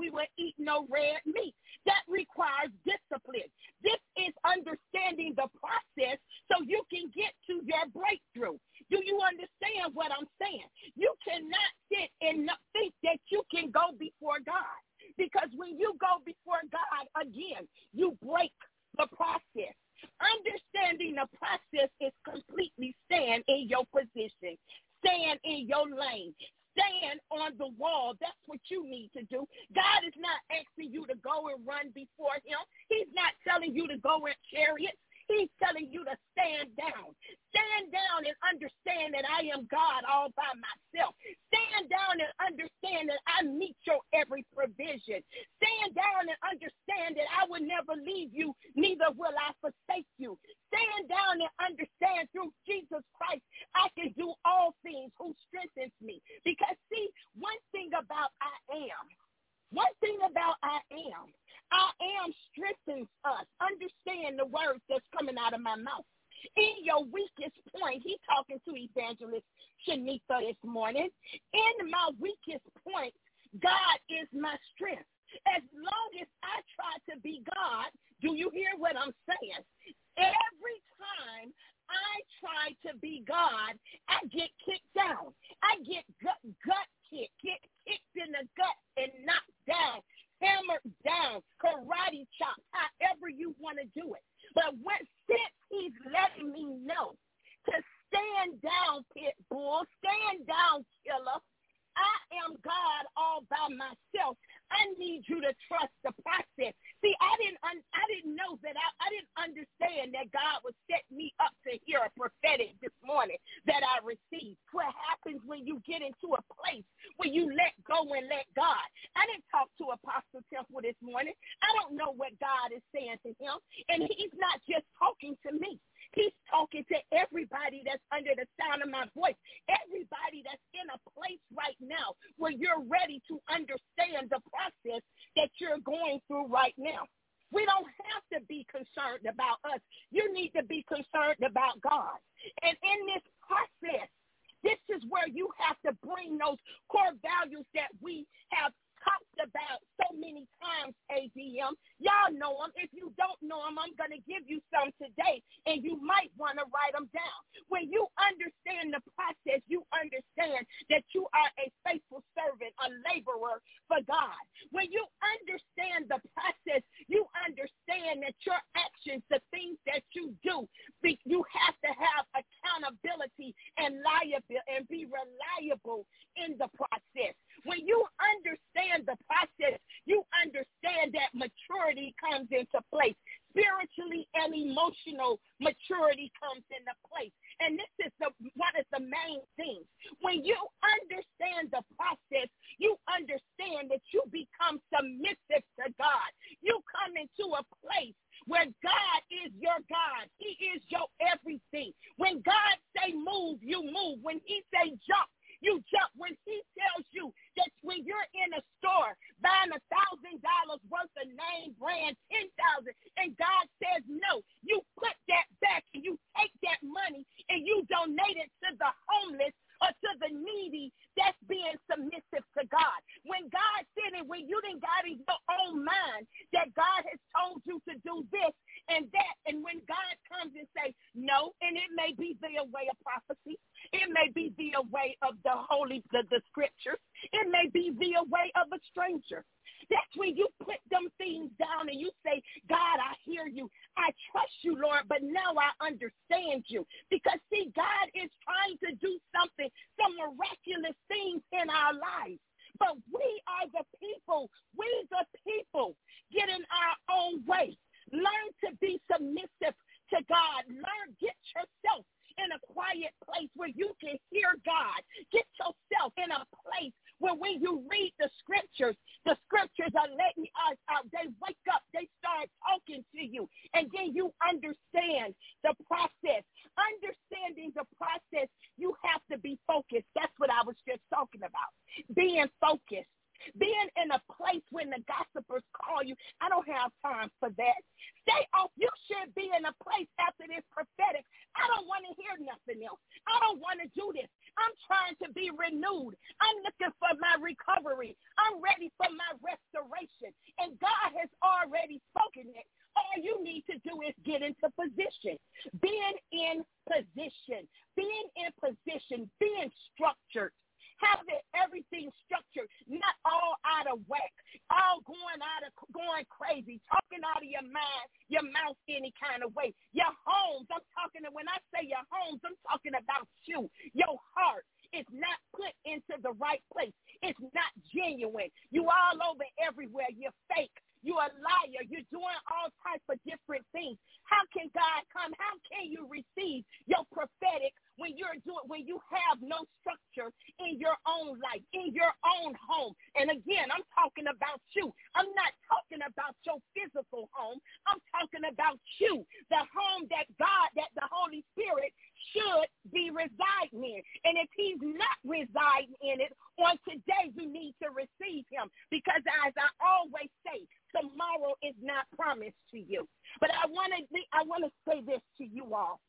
we will eat no red meat. That requires discipline. This is understanding the process so you can get to your breakthrough. Do you understand what I'm saying? You cannot sit and think that you can go before God, because when you go before God again, you break the process. Understanding the process is completely stand in your position, stand in your lane, stand on the wall. That's what you need to do. God is not asking you to go and run before him. He's not telling you to go in chariots. He's telling you to stand down. Stand down and understand that I am God all by myself. Stand down and understand that I meet your every provision. Stand down and understand that I will never leave you, neither will I forsake you. Stand down and understand through Jesus Christ, I can do all things who strengthens me. Because see, one thing about I am, one thing about I am, I am strengthens us. Understand the words that's coming out of my mouth. In your weakest point, he's talking to Evangelist Shanitha this morning. In my weakest point, God is my strength. As long as I try to be God, do you hear what I'm saying? Every time I try to be God, I get kicked down. I get gut, gut kicked, get kicked in the gut and knocked down, hammered down, karate chop, however you want to do it. But when, since he's letting me know to stand down, pit bull, stand down, killer, I am God all by myself. I need you to trust the process. See, I didn't un- I didn't know that I, I didn't understand that God would set me up to hear a prophetic this morning that I received. What happens when you get into a place where you let go and let God? I didn't talk to Apostle Temple this morning. I don't know what God is saying to him, and he's not just talking to me. He's talking to everybody that's under the sound of my voice, everybody that's in a place right now where you're ready to understand the process that you're going through right now. We don't have to be concerned about us. You need to be concerned about God. And in this process, this is where you have to bring those core values that we have talked about so many times, A D M. Y'all know them. If you don't know them, I'm going to give you some today, and you might want to write them down. When you understand the process, you understand that you are a faithful servant, a laborer for God. When you understand the process, you understand that your actions, the things that you do, you have to have accountability and liability and be reliable in the process. When you understand the process, you understand that maturity comes into place. Spiritually and emotional maturity comes into place. And this is the, one of the main things. When you understand the process, you understand that you become submissive to God. You come into a place where God is your God. He is your everything. When God say move, you move. When he say jump, you jump. When he tells you that when you're in a store buying a thousand dollars worth of name brand, ten thousand, and God says no, you put that back and you take that money and you donate it to the homeless or to the needy. That's being submissive to God. When God said it, when you didn't got in your own mind that God has told you to do this and that, and when God comes and say no, and it may be via way of prophecy, it may be via way of the holy, the, the scriptures, it may be via way of a stranger. That's when you put them things down and you say, God, I hear you. I trust you, Lord, but now I understand you. Because, see, God is trying to do something, some miraculous things in our lives. But we are the people, we the people get in our own way. Learn to be submissive to God. Learn, get yourself in a quiet place where you can hear God. Get yourself in a place where when you read the scriptures, the scriptures are letting us out. They wake up, they start talking to you, and then you understand the process. Understanding the process, you have to be focused. That's what I was just talking about, being focused. Being in a place when the gossipers call you, I don't have time for that. Stay off. You should be in a place after this prophetic. I don't want to hear nothing else. I don't want to do this. I'm trying to be renewed. I'm looking for my recovery. I'm ready for my restoration. going out of going crazy, talking out of your mind, your mouth any kind of way. Your homes, I'm talking to, when I say your homes, I'm talking about you. Your heart is not put into the right place. It's not genuine. You all over everywhere. You're fake. You're a liar. You're doing all types of different things. How can God come? How can you receive your prophetic when you're doing, when you have no structure in your own life, in your own home? And again, I'm talking about you. I'm not talking about your physical home. I'm talking about you, the home that God, that the Holy Spirit should be residing in. And if he's not residing in it, on today you need to receive him, because as I always say, tomorrow is not promised to you. But I want to I want to say this to you all.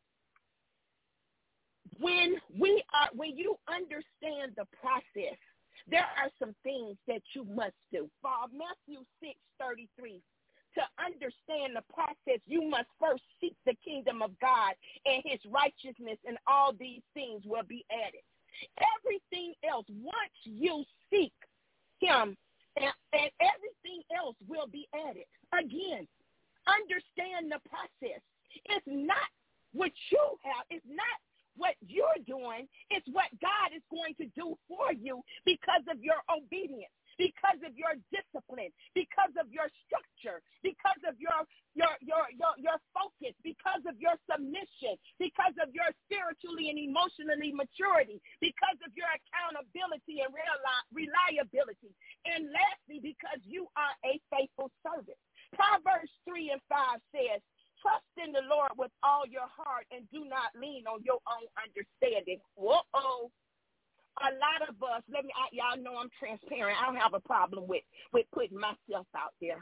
When we are when you understand the process, there are some things that you must do. For Matthew six thirty-three, to understand the process, you must first seek the kingdom of God and his righteousness, and all these things will be added. Everything else, once you seek him, and, and everything else will be added. Again, understand the process. It's not what you have. It's not what you're doing. It's what God is going to do for you because of your obedience, because of your discipline, because of your structure, because of your your your your, your focus, because of your submission, because of your spiritually and emotionally maturity, because of your accountability and reliability, and lastly, because you are a faithful servant. Proverbs three and five says, trust in the Lord with all your heart and do not lean on your own understanding. Whoa. A lot of us, let me, I, y'all know I'm transparent. I don't have a problem with, with putting myself out there.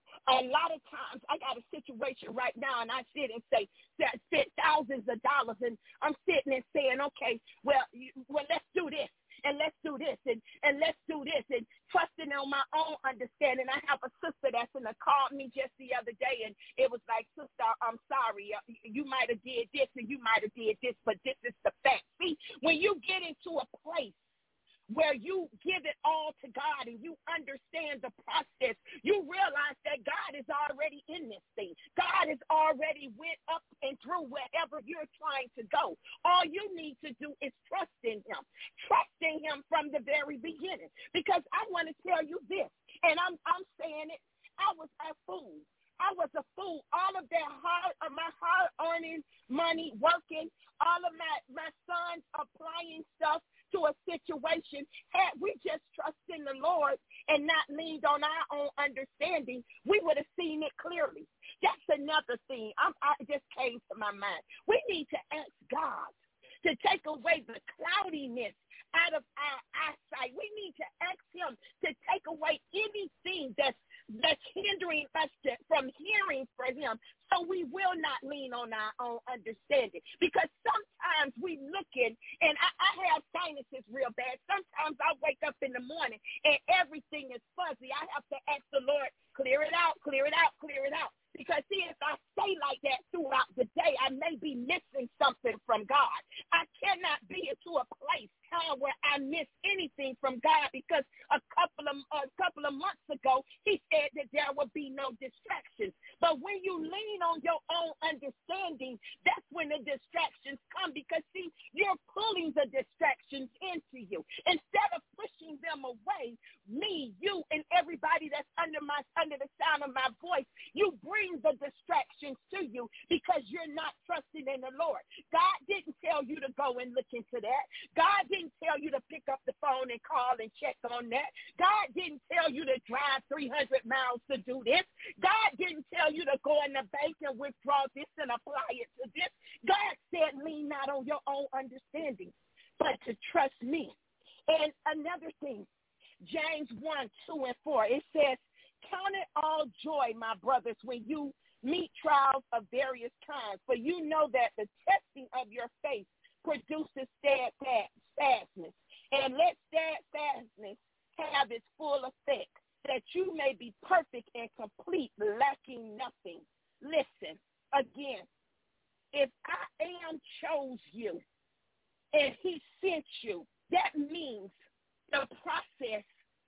A lot of times, I got a situation right now, and I sit and say, spend thousands of dollars, and I'm sitting and saying, okay, well, you, well, let's do this, and let's do this, and, and let's do this, and trusting on my own understanding. I have a sister that's in the called me just the other day, and it was like, sister, I'm sorry, you might have did this, and you might have did this, but this is the fact. See, when you get into a place where you give it all to God and you understand the process, you realize that God is already in this thing. God has already went up and through wherever you're trying to go. All you need to do is trust in him. Trust in him from the very beginning. Because I want to tell you this, and I'm I'm saying it, I was a fool. I was a fool. All of that hard, uh, my hard-earning money, working, all of my, my sons applying stuff to a situation, had we just trusted in the Lord and not leaned on our own understanding, we would have seen it clearly. That's another thing. I'm, I just came to my mind. We need to ask God to take away the cloudiness out of our eyesight. We need to ask him to take away anything that's that's hindering us to, from hearing from him, so we will not lean on our own understanding. Because sometimes we looking, and I, I have sinuses real bad. Sometimes I wake up in the morning and everything is fuzzy. I have to ask the Lord, clear it out, clear it out, clear it out. Because, see, if I stay like that throughout the day, I may be missing something from God. I cannot be into a place time where I miss anything from God, because a couple of a couple of months ago, he said that there would be no distractions. But when you lean on your own understanding, that's when the distractions come, because, see, you're pulling the distractions into you. Instead of pushing them away, me, you, and everybody that's under my under the sound of my voice, you bring the distractions to you because you're not trusting in the Lord. God didn't tell you to go and look into that. God didn't tell you to pick up the phone and call and check on that. God didn't tell you to drive three hundred miles to do this. God didn't tell you to go in the bank and withdraw this and apply it to this. God said, lean not on your own understanding, but to trust me. And another thing, James one, two, and four, it says, count it all joy, my brothers, when you meet trials of various kinds, for you know that the testing of your faith produces steadfastness. And let steadfastness have its full effect, that you may be perfect and complete, lacking nothing. Listen, again, if I am chose you and he sent you, that means the process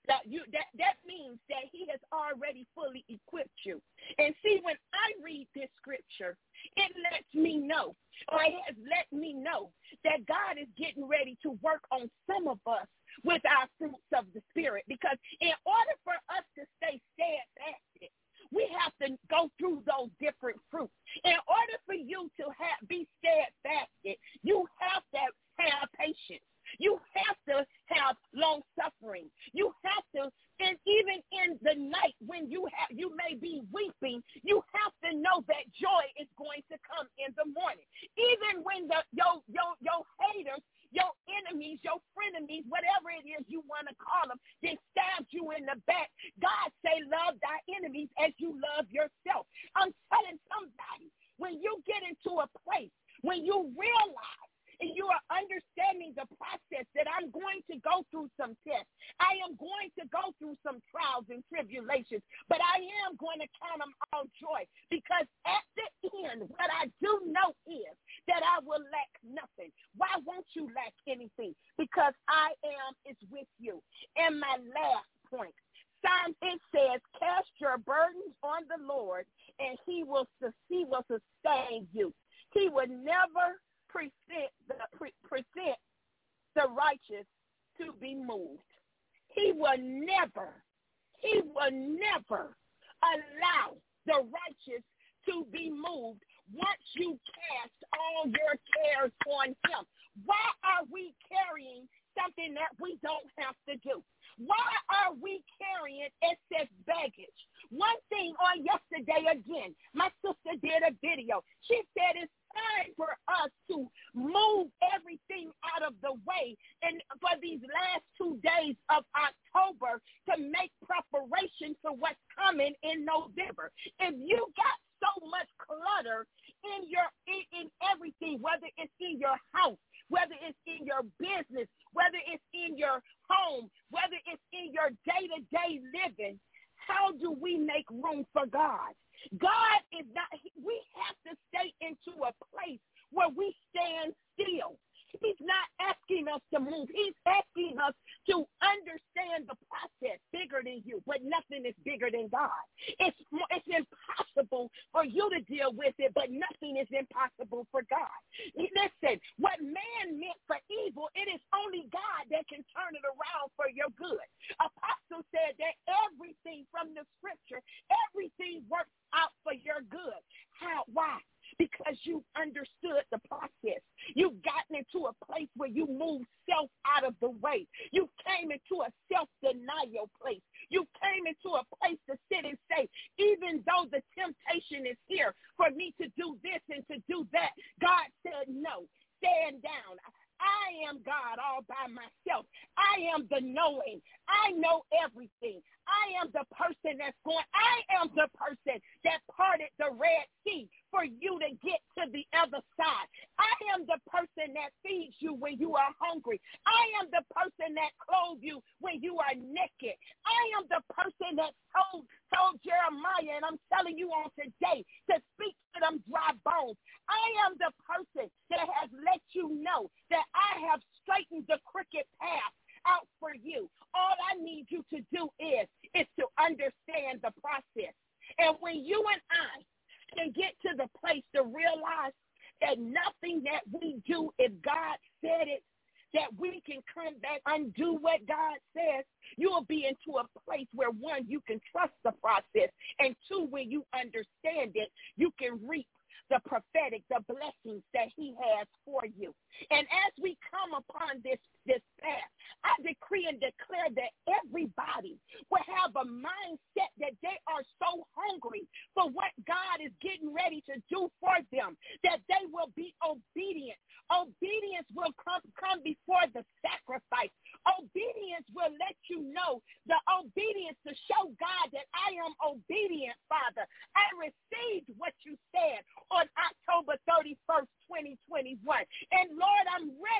That, you, that, that means that he has already fully equipped you. And see, when I read this scripture, it lets me know, or it has let me know, that God is getting ready to work on some of us with our fruits of the Spirit. Because in order for us to stay steadfast, we have to go through those different fruits. In order for you to have, be steadfast, you have to have patience. You have to have long suffering. You have to, and even in the night when you have, you may be weeping, you have to know that joy is going to come in the morning. Even when the your your your haters, your enemies, your frenemies, whatever it is you want to call them, they stab you in the back. God say, love thy enemies as you love yourself. I'm telling somebody, when you get into a place, when you realize and you are understanding the process that I'm going to go through some tests. I am going to go through some trials and tribulations, but I am going to count them all joy, because at the end, what I do know is that I will lack nothing. Why won't you lack anything? Because I am is with you. And my last point, Psalm, it says, cast your burdens on the Lord, and he will, he will sustain you. He will never present the, pre, present the righteous to be moved. He will never, he will never allow the righteous to be moved once you cast all your cares on him. Why are we carrying something that we don't have to do? Why are we carrying excess baggage? One thing on yesterday again, my sister did a video. She said it's time for us to move everything out of the way and for these last two days of October to make preparation for what's coming in November. If you got so much clutter in your in, in everything, whether it's in your house, whether it's in your business, whether it's in your home, whether it's in your day-to-day living, how do we make room for God? God is not, we have to stay into a place where we stand still. He's not asking us to move. He's asking us to understand the process bigger than you, but nothing is bigger than God. It's, it's impossible for you to deal with it, but nothing is impossible for God. Listen, what man meant for evil, it is only God that can turn it around for your good. Apostle said that everything from the scripture, everything works out for your good. How? Why? Because you understood the process. You've gotten into a place where you moved self out of the way. You came into a self-denial place. You came into a place to sit and say, even though the temptation is here for me to do this and to do that, God said, no, stand down. I am God all by myself. I am the knowing. I know everything. I am the person that's going, I am the person that parted the Red Sea for you to get to the other side. I am the person that feeds you when you are hungry. I am the person that clothes you when you are naked. I am the person that told, told Jeremiah, and I'm telling you on today, to speak to them dry bones. I am the person that has let you know that I have straightened the crooked path out for you. All I need you to do is, is to understand the process. And when you and I can get to the place to realize that nothing that we do, if God said it, that we can come back, undo what God says, you will be into a place where, one, you can trust the process, and two, when you understand it, you can reap the prophetic, the blessings that he has for you. And as we come upon this, this path, I decree and declare that everybody will have a mindset that they are so hungry for what God is getting ready to do for them, that they will be obedient. Obedience will come, come before the sacrifice. Obedience will let you know the obedience to show God that I am obedient, Father. I received what you said on October thirty-first, twenty twenty-one. And Lord, I'm ready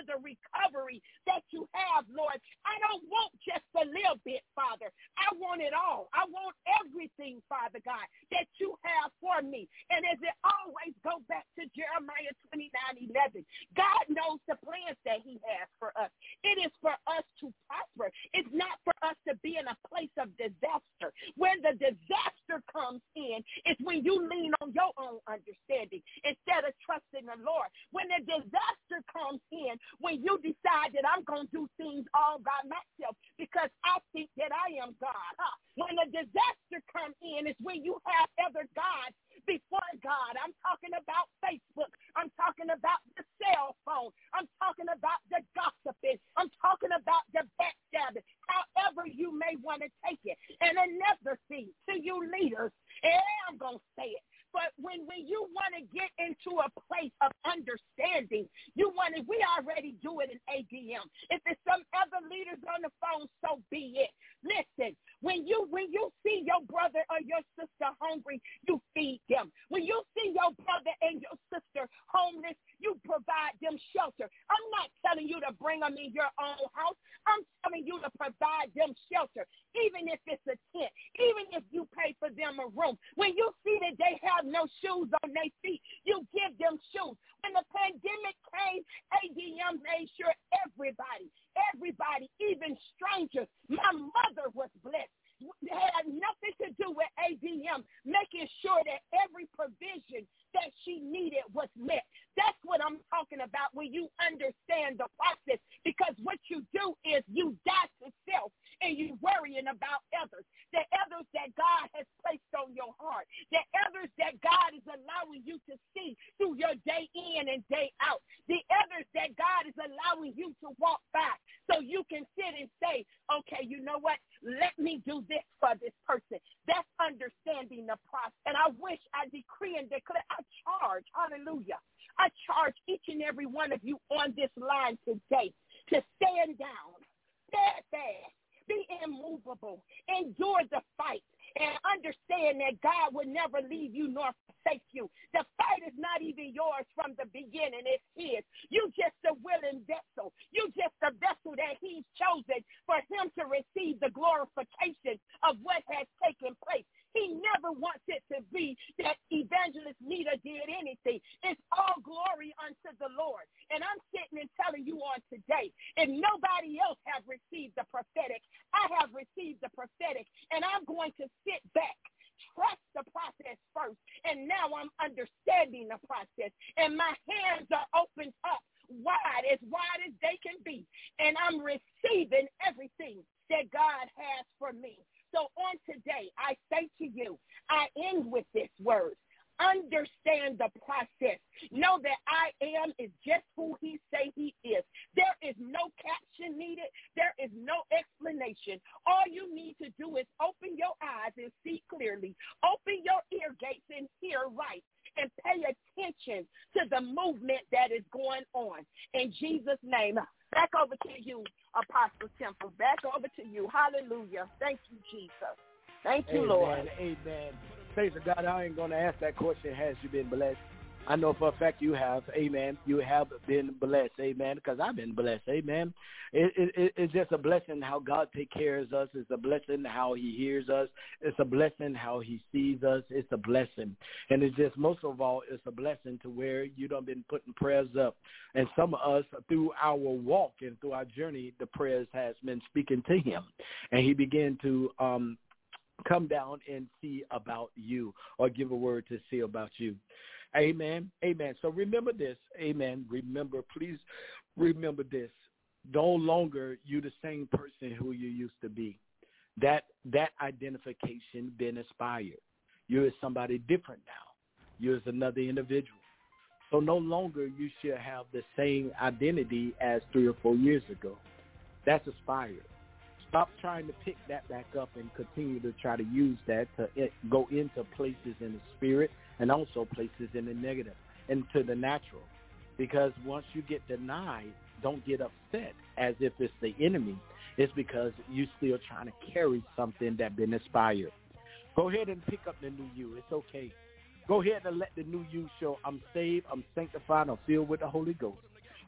the recovery that you have, Lord. I don't want just a little bit, Father. I want it all. I want everything, Father God, that you have for me. And as it always go back to Jeremiah twenty-nine eleven, God knows the plans that he has for us. It is for us to prosper. It's not for us to be in a place of disaster. When the disaster comes in, it's when you lean on your own understanding instead of trusting the Lord. When the disaster comes in, when you decide that I'm going to do things all by myself because I think that I am God. Huh? When the disaster comes in, it's when you have other gods before God. I'm talking about Facebook. I'm talking about the cell phone. I'm talking about the gossiping. I'm talking about the backstabbing, however you may want to take it. And another thing to you leaders, and I'm going to say it, but when, when you want to get into a place of understanding, you want to, we already do it in A D M. If there's some other leaders on the phone, so be it. Listen, when you when you see your brother or your sister hungry, you feed them. When you see your brother and your sister homeless, you provide them shelter. I'm not telling you to bring them in your own house. I'm telling you to provide them shelter, even if it's a tent, even if you pay for them a room. When you see that they have no shoes on their feet, you give them shoes. When the pandemic came, A D M made sure everybody, everybody, even strangers, my mother was blessed. It had nothing to do with A D M, making sure that every provision that she needed was met. That's what I'm talking about when you understand the process, because what you do is you die to self and you worrying about others, the others that God has placed on your heart, the others that God is allowing you to see through your day in and day out, the others that God is allowing you to walk by so you can sit and say, okay, you know what, let me do this for this person. That's understanding the process. And I wish I decree and declare, I charge, hallelujah, I charge each and every one of you on this line today to stand down, steadfast, be immovable, endure the fight, and understand that God will never leave you nor forsake you. The fight is not even yours from the beginning. It's his. You just a willing vessel. You just a vessel that he's chosen for him to receive the glorification of what has taken place. He never wants it to be that Evangelist Nita did anything. It's all glory unto the Lord. And I'm sitting and telling you on today, if nobody else have received the prophetic, I have received the prophetic, and I'm going to sit back, trust the process first, and now I'm understanding the process, and my hands are opened up wide, as wide as they can be, and I'm receiving everything that God has for me. So on today, I say to you, I end with this word. Understand the process. Know that I am is just who he say he is. There is no caption needed. There is no explanation. All you need to do is open your eyes and see clearly. Open your ear gates and hear right. And pay attention to the movement that is going on. In Jesus' name, back over to you, Apostle Temple. Back over to you. Hallelujah. Thank you, Jesus. Thank you, Amen, Lord. Amen. Praise God. I ain't going to ask that question, has you been blessed? I know for a fact you have. Amen. You have been blessed. Amen. Because I've been blessed. Amen. It, it, it's just a blessing how God takes care of us. It's a blessing how he hears us. It's a blessing how he sees us. It's a blessing. And it's just, most of all, it's a blessing to where you done been putting prayers up. And some of us, through our walk and through our journey, the prayers has been speaking to him. And he began to um, come down and see about you, or give a word to see about you. Amen. Amen. So remember this. Amen. Remember, please remember this. No longer you the same person who you used to be. That that identification been expired. You're somebody different now. You're another individual. So no longer you should have the same identity as three or four years ago. That's expired. Stop trying to pick that back up and continue to try to use that to go into places in the spirit and also places in the negative, into the natural. Because once you get denied, don't get upset as if it's the enemy. It's because you're still trying to carry something that's been inspired. Go ahead and pick up the new you. It's okay. Go ahead and let the new you show, I'm saved, I'm sanctified, I'm filled with the Holy Ghost.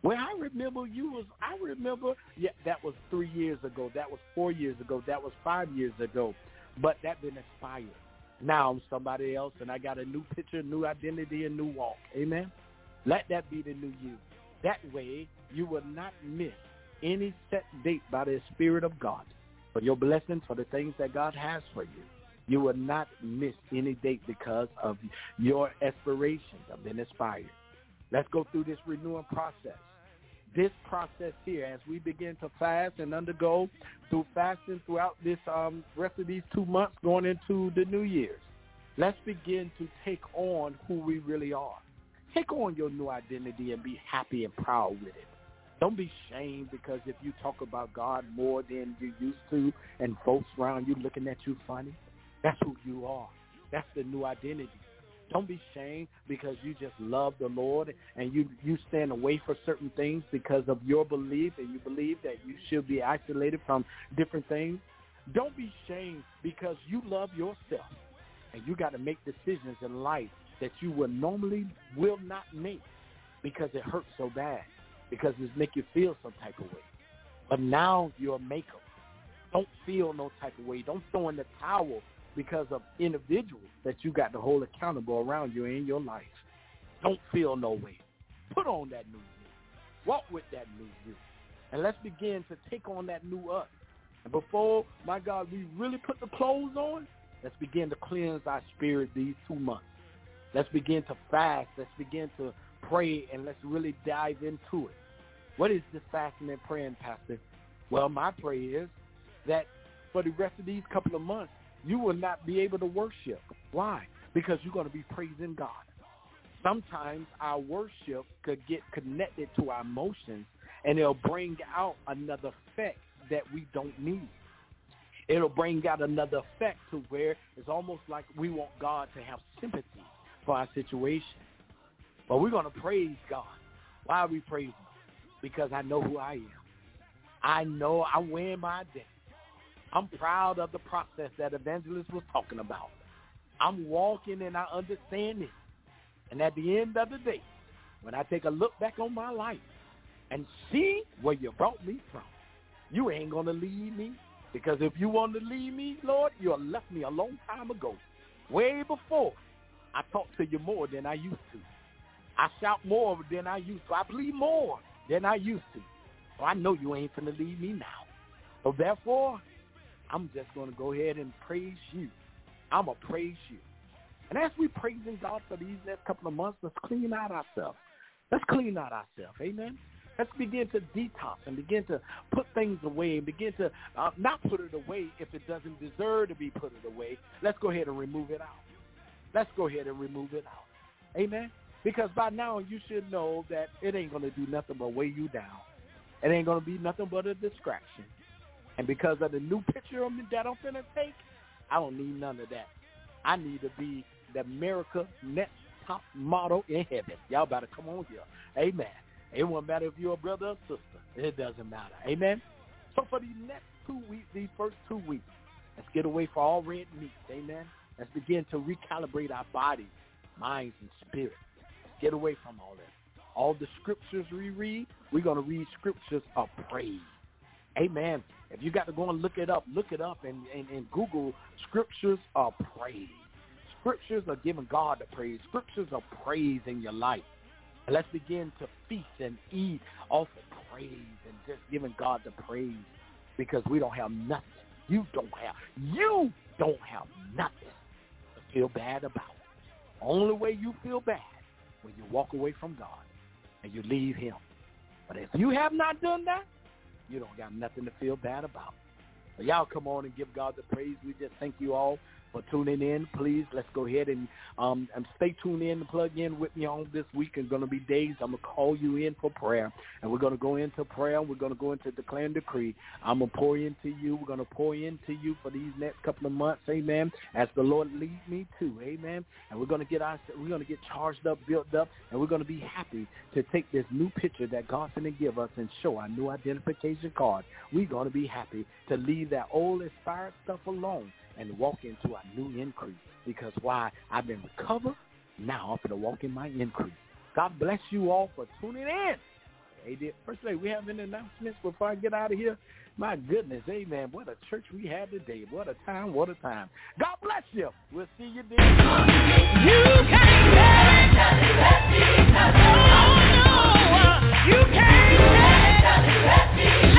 Well, I remember you was, I remember, yeah, that was three years ago. That was four years ago. That was five years ago. But that been expired. Now I'm somebody else, and I got a new picture, new identity, and new walk. Amen? Let that be the new you. That way, you will not miss any set date by the Spirit of God for your blessings, for the things that God has for you. You will not miss any date because of your aspirations have been expired. Let's go through this renewing process. This process here, as we begin to fast and undergo through fasting throughout this um, rest of these two months going into the New Year's, let's begin to take on who we really are. Take on your new identity and be happy and proud with it. Don't be shamed because if you talk about God more than you used to and folks around you looking at you funny, that's who you are. That's the new identity. Don't be shamed because you just love the Lord and you, you stand away for certain things because of your belief and you believe that you should be isolated from different things. Don't be shamed because you love yourself and you got to make decisions in life that you would normally will not make because it hurts so bad, because it make you feel some type of way. But now you're a maker. Don't feel no type of way. Don't throw in the towel because of individuals that you got to hold accountable around you in your life. Don't feel no way. Put on that new you. Walk with that new you. And let's begin to take on that new us. And before, my God, we really put the clothes on, let's begin to cleanse our spirit these two months. Let's begin to fast. Let's begin to pray, and let's really dive into it. What is this fasting and praying, Pastor? Well, my prayer is that for the rest of these couple of months, you will not be able to worship. Why? Because you're going to be praising God. Sometimes our worship could get connected to our emotions, and it'll bring out another effect that we don't need. It'll bring out another effect to where it's almost like we want God to have sympathy for our situation. But we're going to praise God. Why are we praising Him? Because I know who I am. I know I'm wearing my identity. I'm proud of the process that Evangelist was talking about. I'm walking and I understand it. And at the end of the day, when I take a look back on my life and see where you brought me from, you ain't going to leave me. Because if you want to leave me, Lord, you have left me a long time ago. Way before I talk to you more than I used to. I shout more than I used to. I bleed more than I used to. So I know you ain't finna leave me now. So therefore, I'm just going to go ahead and praise you. I'm going to praise you. And as we praising God for these next couple of months, let's clean out ourselves. Let's clean out ourselves. Amen. Let's begin to detox and begin to put things away and begin to uh, not put it away if it doesn't deserve to be put it away. Let's go ahead and remove it out. Let's go ahead and remove it out. Amen. Because by now you should know that it ain't going to do nothing but weigh you down. It ain't going to be nothing but a distraction. And because of the new picture of me that I'm finna take, I don't need none of that. I need to be the America next top model in heaven. Y'all better come on here. Amen. It won't matter if you're a brother or sister. It doesn't matter. Amen. So for these next two weeks, these first two weeks, let's get away from all red meat. Amen. Let's begin to recalibrate our bodies, minds, and spirits. Let's get away from all that. All the scriptures we read, we're going to read scriptures of praise. Amen. If you got to go and look it up, look it up and, and, and Google scriptures of praise. Scriptures are giving God the praise. Scriptures of praise in your life. And let's begin to feast and eat off of praise and just giving God the praise because we don't have nothing. You don't have, you don't have nothing to feel bad about. Only way you feel bad when you walk away from God and you leave Him. But if you have not done that, you don't got nothing to feel bad about. So y'all come on and give God the praise. We just thank you all for tuning in. Please, let's go ahead and um, and stay tuned in and plug in with me on this week. It's going to be days I'm going to call you in for prayer. And we're going to go into prayer. We're going to go into declare and decree. I'm going to pour into you. We're going to pour into you for these next couple of months. Amen. As the Lord leads me to. Amen. And we're going to get our, we're going to get charged up, built up, and we're going to be happy to take this new picture that God's going to give us and show our new identification card. We're going to be happy to leave that old expired stuff alone and walk into a new increase. Because why? I've been recovered. Now I'm going to walk in my increase. God bless you all for tuning in. Hey, dear, First Lady, we have any announcements before I get out of here? My goodness, amen. What a church we had today. What a time, what a time. God bless you. We'll see you then. You can't let me. Oh, no. You can't let me.